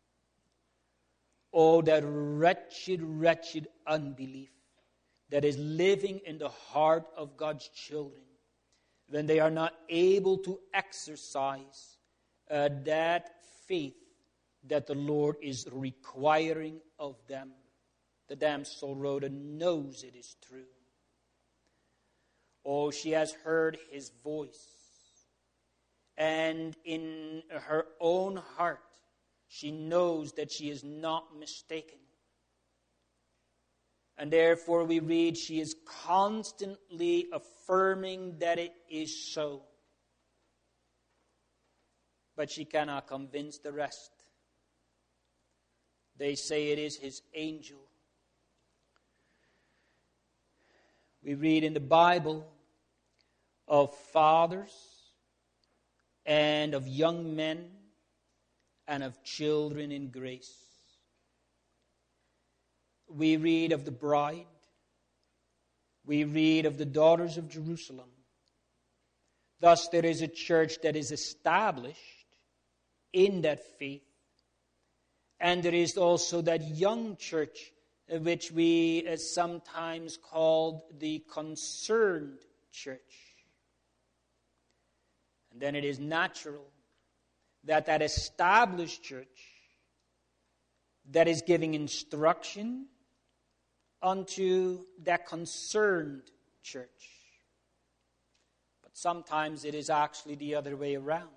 Oh, that wretched, wretched unbelief that is living in the heart of God's children, when they are not able to exercise uh, that faith that the Lord is requiring of them. The damsel Rhoda knows it is true. Oh, she has heard his voice. And in her own heart, she knows that she is not mistaken. And therefore we read, she is constantly affirming that it is so. But she cannot convince the rest. They say it is his angel. We read in the Bible of fathers and of young men and of children in grace. We read of the bride. We read of the daughters of Jerusalem. Thus there is a church that is established in that faith. And there is also that young church which we uh, sometimes called the concerned church. And then it is natural that that established church that is giving instruction unto that concerned church. But sometimes it is actually the other way around.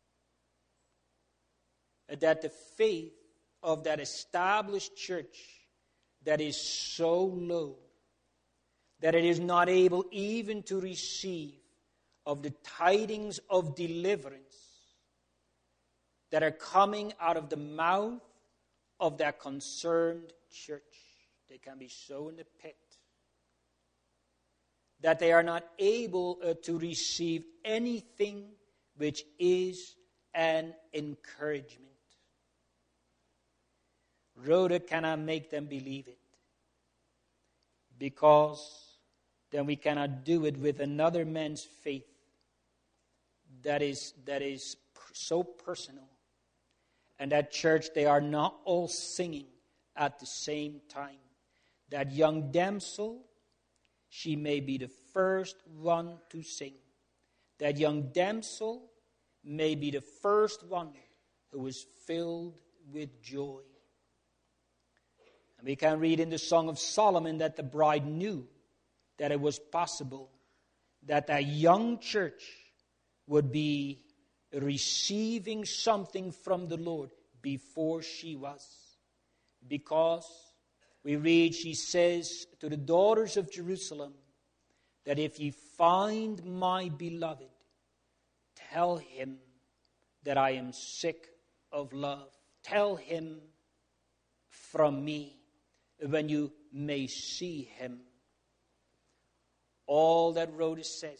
That the faith of that established church that is so low that it is not able even to receive of the tidings of deliverance that are coming out of the mouth of that concerned church. They can be so in the pit that they are not able uh, to receive anything which is an encouragement. Rhoda cannot make them believe it, because then we cannot do it with another man's faith that is, that is so personal. And that church, they are not all singing at the same time. That young damsel, she may be the first one to sing. That young damsel may be the first one who is filled with joy. And we can read in the Song of Solomon that the bride knew that it was possible that that young church would be receiving something from the Lord before she was. Because we read, she says to the daughters of Jerusalem, that if ye find my beloved, tell him that I am sick of love. Tell him from me when you may see him. All that Rhoda says,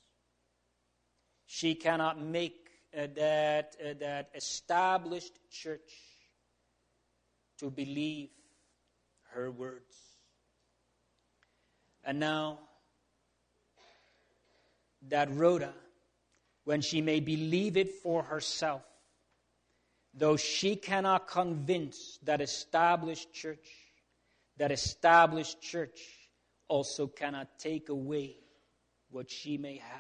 she cannot make uh, that, uh, that established church to believe her words. And now, that Rhoda, when she may believe it for herself, though she cannot convince that established church, that established church also cannot take away what she may have.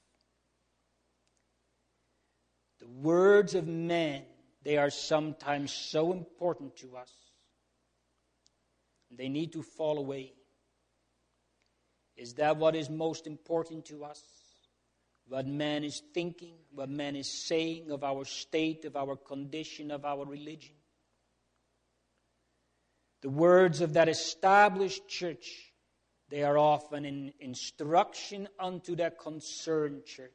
The words of men, they are sometimes so important to us. They need to fall away. Is that what is most important to us? What man is thinking, what man is saying of our state, of our condition, of our religion? The words of that established church, they are often an instruction unto that concerned church.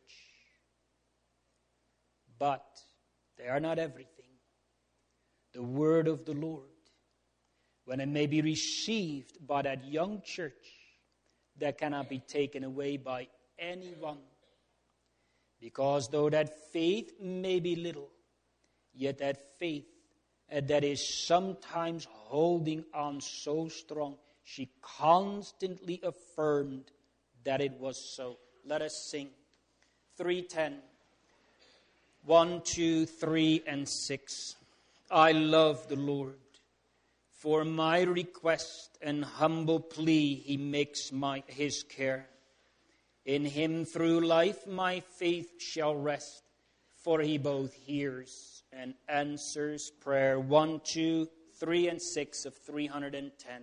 But they are not everything. The word of the Lord, when it may be received by that young church, that cannot be taken away by anyone. Because though that faith may be little, yet that faith uh, that is sometimes holding on so strong, she constantly affirmed that it was so. Let us sing. three ten. One, two, three, and six. I love the Lord. For my request and humble plea he makes my his care. In him through life my faith shall rest, for he both hears and answers prayer. One, two, three, and six of three hundred ten.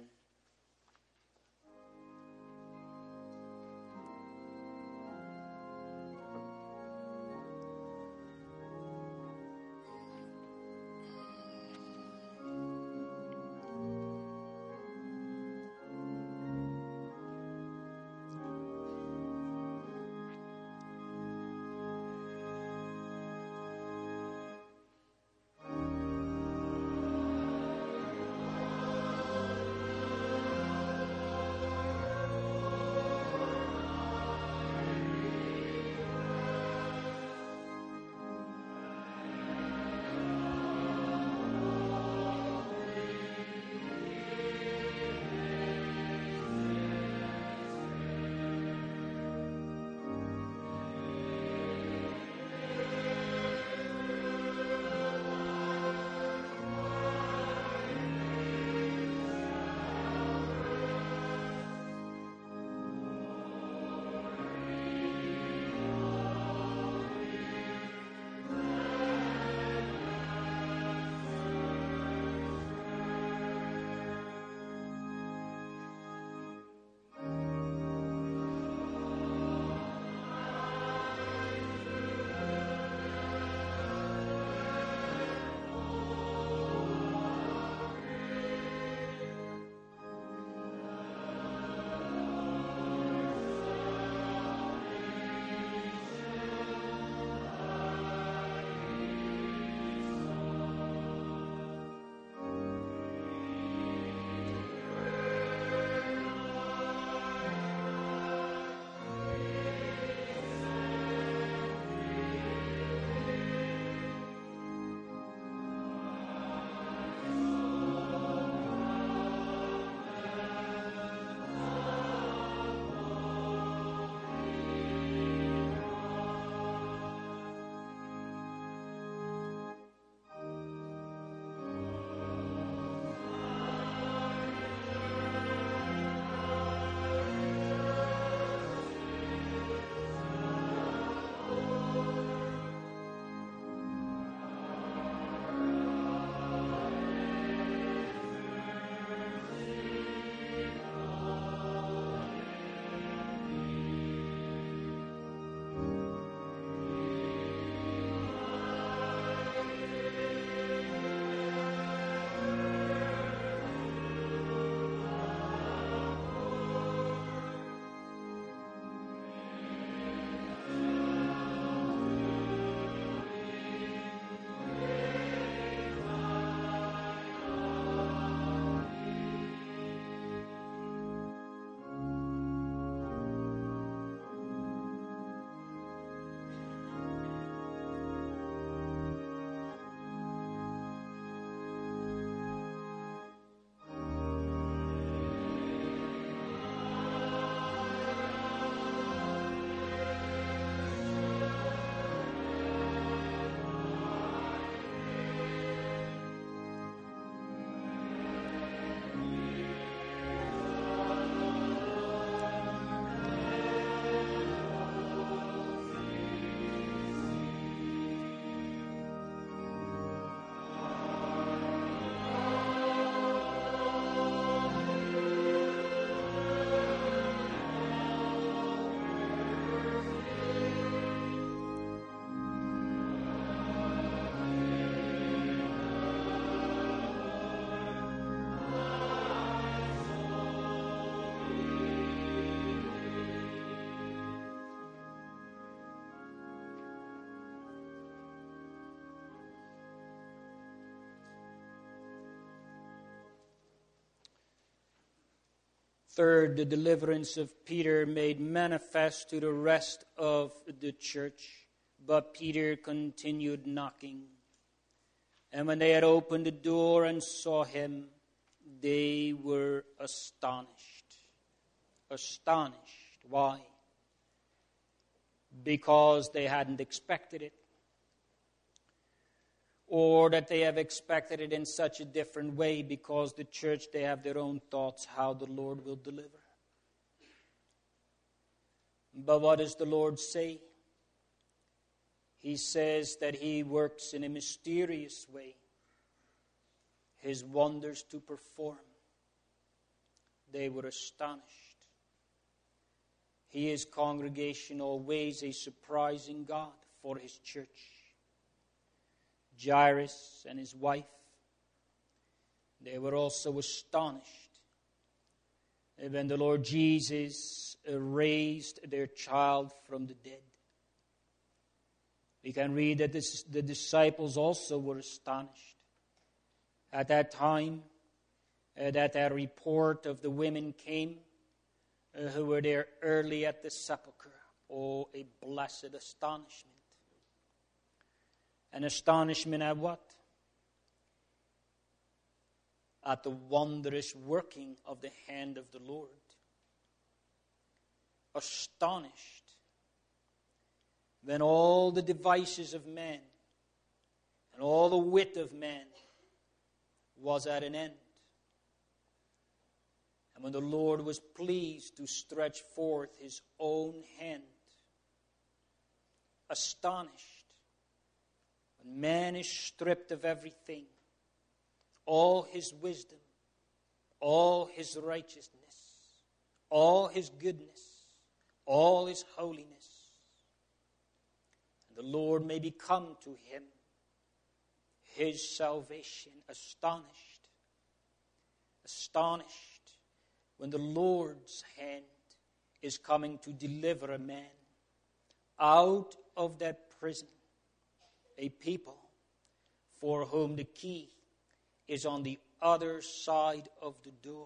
Third, the deliverance of Peter made manifest to the rest of the church. But Peter continued knocking. And when they had opened the door and saw him, they were astonished. Astonished. Why? Because they hadn't expected it. Or that they have expected it in such a different way, because the church, they have their own thoughts how the Lord will deliver. But what does the Lord say? He says that He works in a mysterious way His wonders to perform. They were astonished. He is, congregation, always a surprising God for His church. Jairus and his wife, they were also astonished when the Lord Jesus raised their child from the dead. We can read that this, the disciples also were astonished. At that time, uh, that a report of the women came uh, who were there early at the sepulchre. Oh, a blessed astonishment. An astonishment at what? At the wondrous working of the hand of the Lord. Astonished when all the devices of man and all the wit of man was at an end. And when the Lord was pleased to stretch forth His own hand. Astonished. When man is stripped of everything, all his wisdom, all his righteousness, all his goodness, all his holiness, and the Lord may become to him His salvation. Astonished, astonished when the Lord's hand is coming to deliver a man out of that prison. A people for whom the key is on the other side of the door.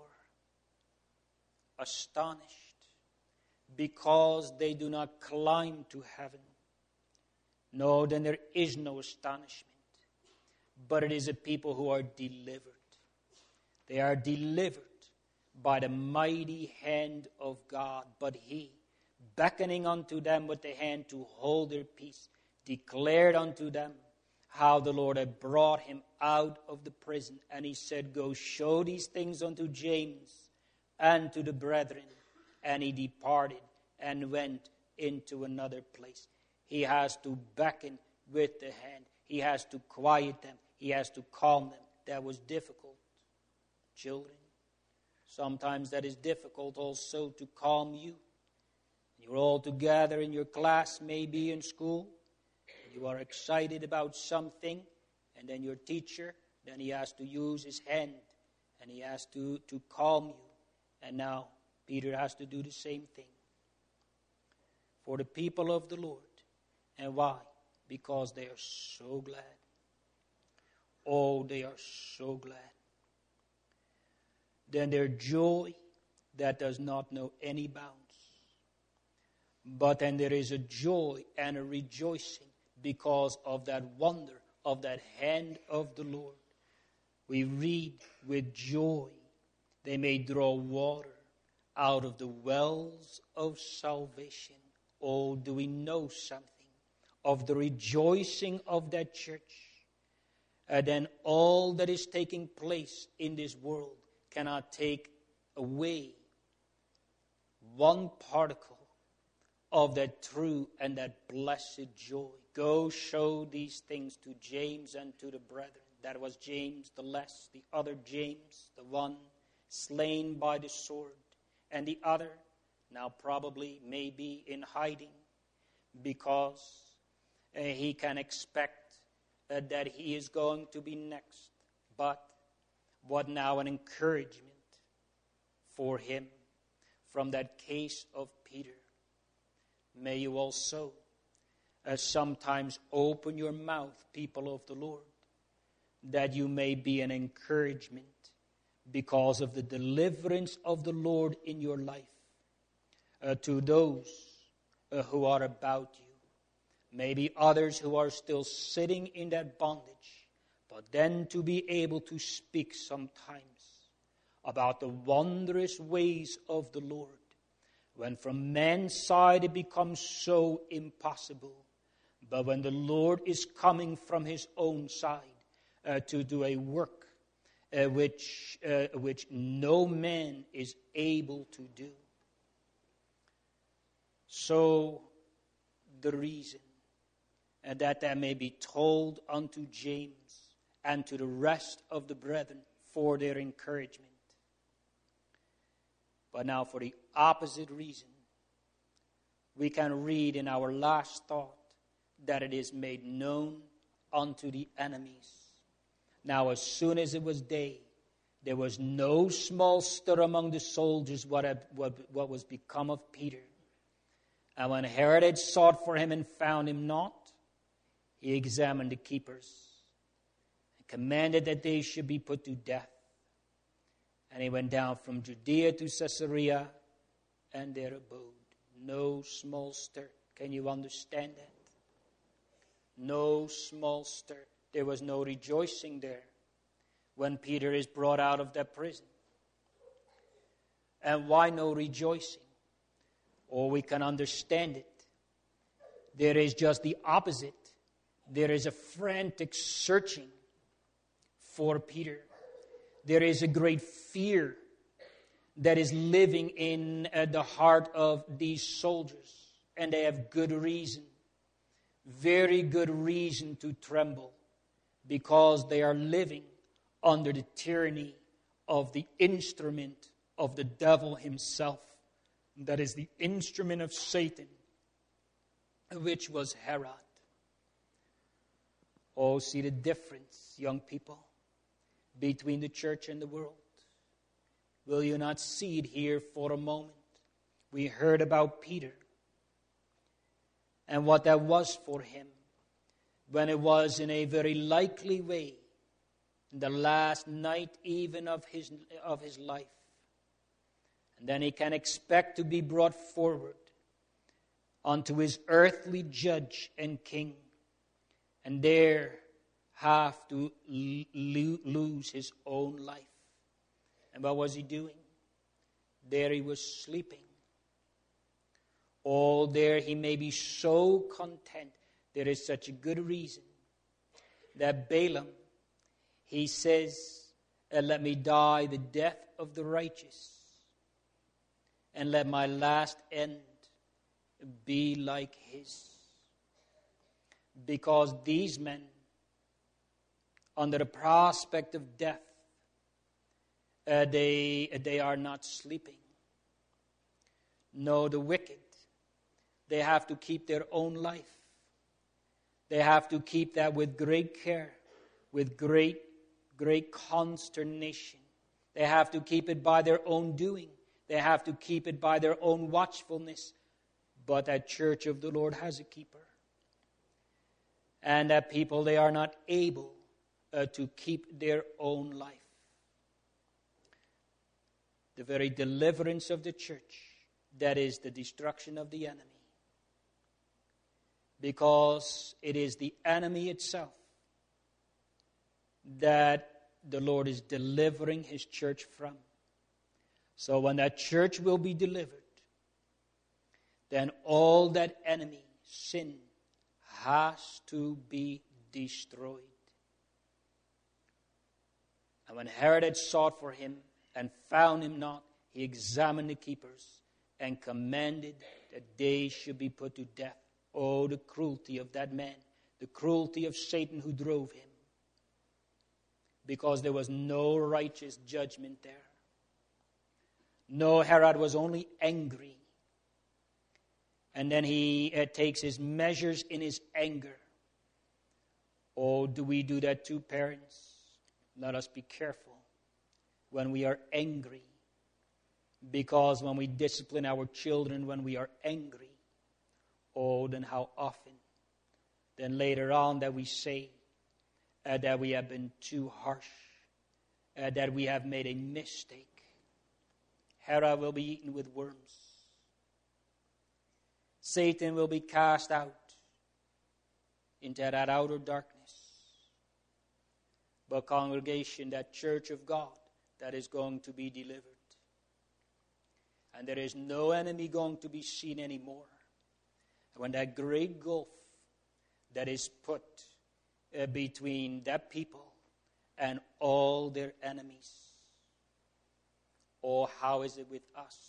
Astonished because they do not climb to heaven. No, then there is no astonishment. But it is a people who are delivered. They are delivered by the mighty hand of God. But He, beckoning unto them with the hand to hold their peace, declared unto them how the Lord had brought him out of the prison. And He said, go show these things unto James and to the brethren. And he departed and went into another place. He has to beckon with the hand. He has to quiet them. He has to calm them. That was difficult. Children, sometimes that is difficult also to calm you. You're all together in your class, maybe in school. You are excited about something, and then your teacher, then he has to use his hand, and he has to, to calm you. And now Peter has to do the same thing for the people of the Lord. And why? Because they are so glad. Oh, they are so glad. Then their joy that does not know any bounds. But then there is a joy and a rejoicing because of that wonder of that hand of the Lord. We read with joy, they may draw water out of the wells of salvation. Oh, do we know something of the rejoicing of that church? And then all that is taking place in this world cannot take away one particle of that true and that blessed joy. Go show these things to James and to the brethren. That was James the less, the other James, the one slain by the sword, and the other now probably maybe in hiding because uh, he can expect uh, that he is going to be next. But what now an encouragement for him from that case of Peter. May you also uh, sometimes open your mouth, people of the Lord, that you may be an encouragement because of the deliverance of the Lord in your life uh, to those uh, who are about you. Maybe others who are still sitting in that bondage, but then to be able to speak sometimes about the wondrous ways of the Lord, when from man's side it becomes so impossible. But when the Lord is coming from his own side uh, to do a work uh, which, uh, which no man is able to do. So the reason uh, that that may be told unto James and to the rest of the brethren for their encouragement. But now for the opposite reason, we can read in our last thought that it is made known unto the enemies. Now as soon as it was day, there was no small stir among the soldiers what, had, what, what was become of Peter. And when Herod had sought for him and found him not, he examined the keepers and commanded that they should be put to death. And he went down from Judea to Caesarea, and there abode. No small stir. Can you understand that? No small stir. There was no rejoicing there when Peter is brought out of that prison. And why no rejoicing? Or we can understand it. There is just the opposite. There is a frantic searching for Peter. There is a great fear that is living in uh, the heart of these soldiers. And they have good reason, very good reason to tremble, because they are living under the tyranny of the instrument of the devil himself. That is the instrument of Satan, which was Herod. Oh, see the difference, young people, between the church and the world. Will you not see it here for a moment? We heard about Peter and what that was for him when it was in a very likely way the last night even of his, of his life. And then he can expect to be brought forward unto his earthly judge and king, and there have to lo- lose his own life. And what was he doing? There he was sleeping. Oh, there he may be so content. There is such a good reason that Balaam, he says, let me die the death of the righteous, and let my last end be like his. Because these men, under the prospect of death, uh, they, they are not sleeping. No, the wicked, they have to keep their own life. They have to keep that with great care, with great, great consternation. They have to keep it by their own doing. They have to keep it by their own watchfulness. But that church of the Lord has a keeper. And that people, they are not able uh, to keep their own life. The very deliverance of the church, that is the destruction of the enemy. Because it is the enemy itself that the Lord is delivering his church from. So when that church will be delivered, then all that enemy, sin, has to be destroyed. And when Herod had sought for him and found him not, he examined the keepers and commanded that they should be put to death. Oh, the cruelty of that man, the cruelty of Satan who drove him. Because there was no righteous judgment there. No, Herod was only angry. And then he uh, takes his measures in his anger. Oh, do we do that too, parents? Let us be careful when we are angry. Because when we discipline our children when we are angry, oh, then how often, then later on that we say uh, that we have been too harsh uh, that we have made a mistake. Herod will be eaten with worms. Satan will be cast out into that outer darkness. But congregation, that church of God, that is going to be delivered. And there is no enemy going to be seen anymore. And when that great gulf that is put uh, between that people and all their enemies. Or how is it with us?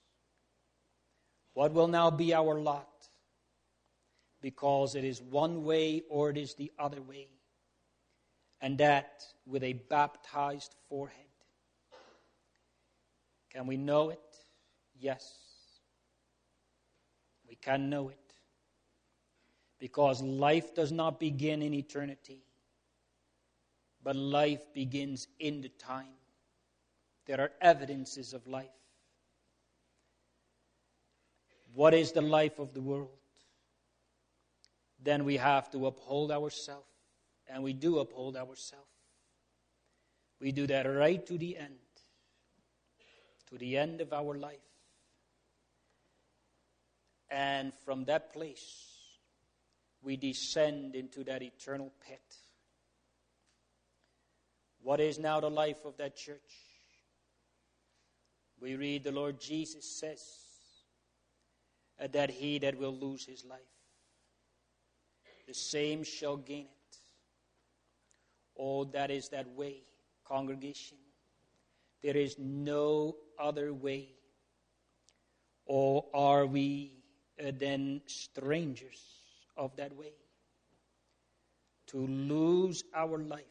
What will now be our lot? Because it is one way or it is the other way. And that with a baptized forehead. Can we know it? Yes. We can know it. Because life does not begin in eternity. But life begins in the time. There are evidences of life. What is the life of the world? Then we have to uphold ourselves. And we do uphold ourselves. We do that right to the end. To the end of our life. And from that place, we descend into that eternal pit. What is now the life of that church? We read the Lord Jesus says uh, that he that will lose his life, the same shall gain it. Oh, that is that way, congregation. There is no other way. Or are we uh, then strangers of that way? To lose our life,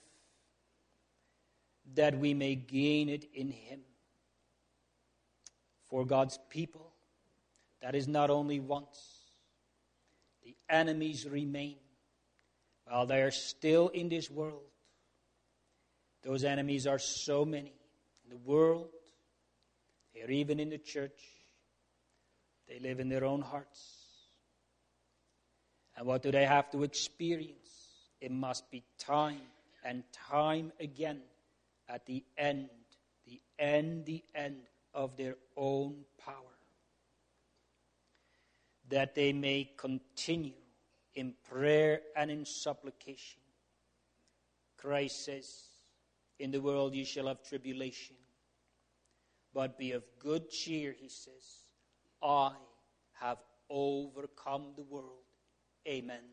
that we may gain it in him. For God's people, that is not only once. The enemies remain while they are still in this world. Those enemies are so many in the world. They are even in the church. They live in their own hearts. And what do they have to experience? It must be time and time again at the end, the end, the end of their own power. That they may continue in prayer and in supplication. Christ says, in the world you shall have tribulation. But be of good cheer, he says. I have overcome the world. Amen.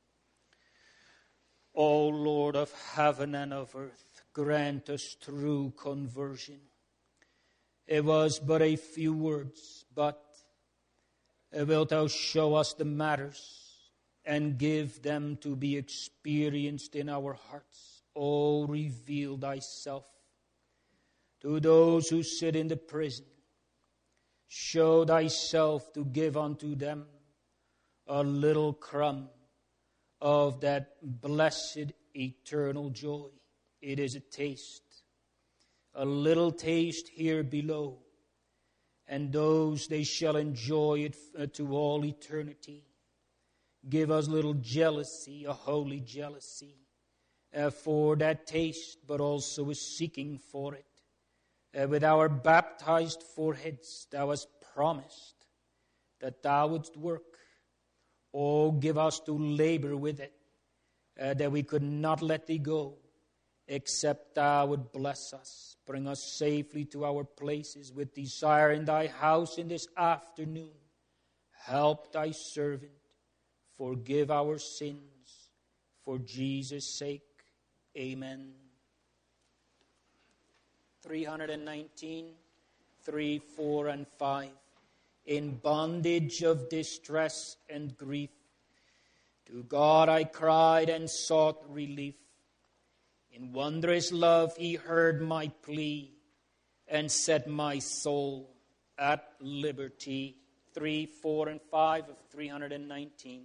O Lord of heaven and of earth, grant us true conversion. It was but a few words, but wilt thou show us the matters and give them to be experienced in our hearts? O reveal thyself to those who sit in the prison. Show thyself to give unto them a little crumb of that blessed eternal joy. It is a taste, a little taste here below, and those they shall enjoy it to all eternity. Give us little jealousy, a holy jealousy, uh, for that taste, but also a seeking for it. Uh, with our baptized foreheads, thou hast promised that thou wouldst work. Oh, give us to labor with it, uh, that we could not let thee go, except thou would bless us. Bring us safely to our places with desire in thy house in this afternoon. Help thy servant. Forgive our sins. For Jesus' sake, amen. three nineteen, three, four, and five. In bondage of distress and grief, to God I cried and sought relief. In wondrous love he heard my plea and set my soul at liberty. three, four, and five of three nineteen.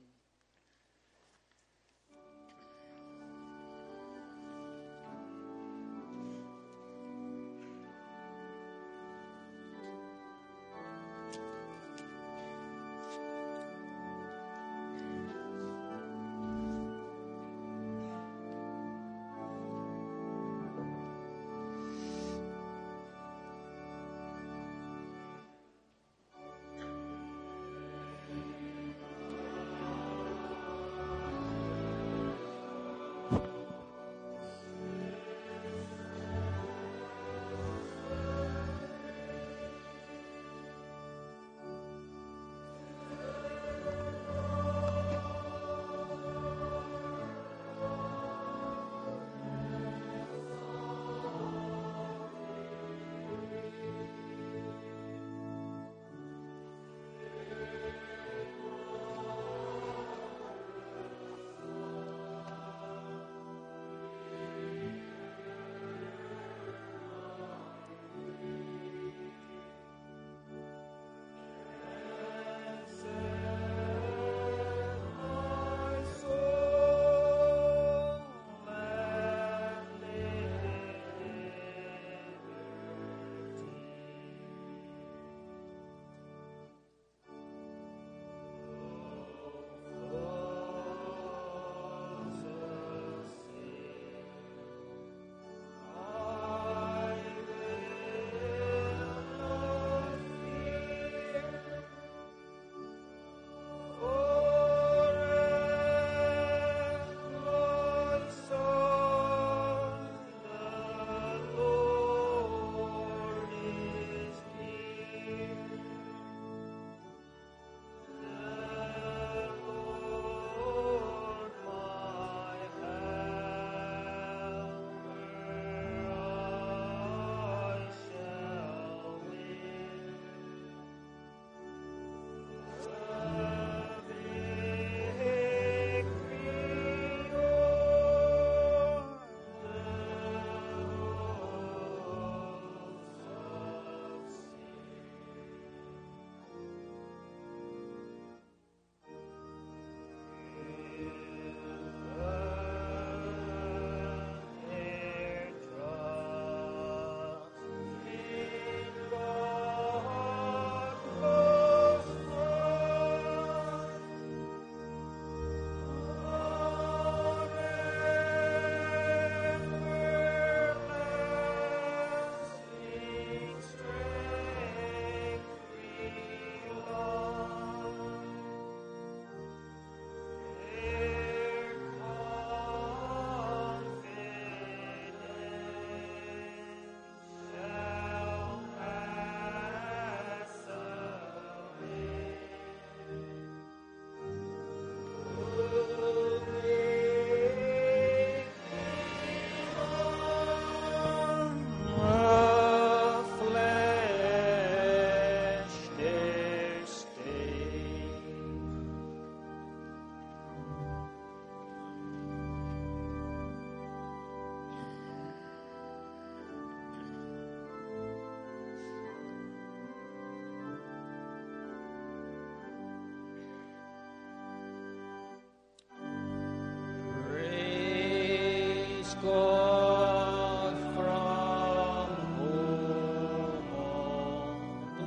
God from whom all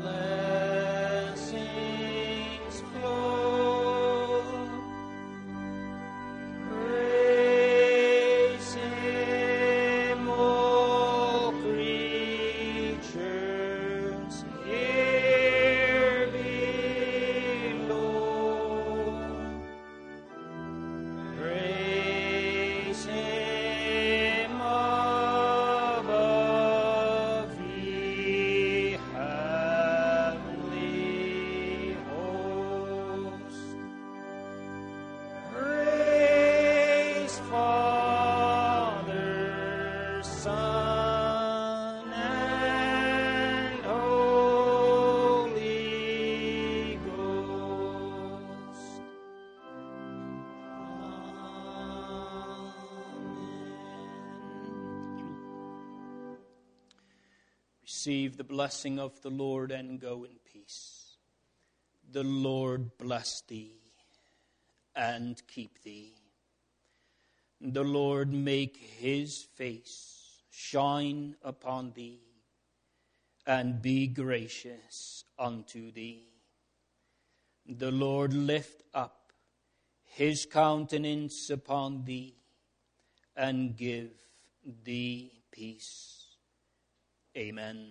blessings flow. Praise Him, all creatures here below. Praise Him above, ye heavenly hosts. Praise Father, Son, and Holy Ghost. Amen. Receive the blessing of the Lord and go in peace. The Lord bless thee and keep thee. The Lord make His face shine upon thee and be gracious unto thee. The Lord lift up His countenance upon thee and give thee peace. Amen.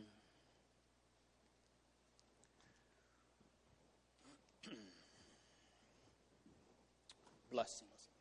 Blessings.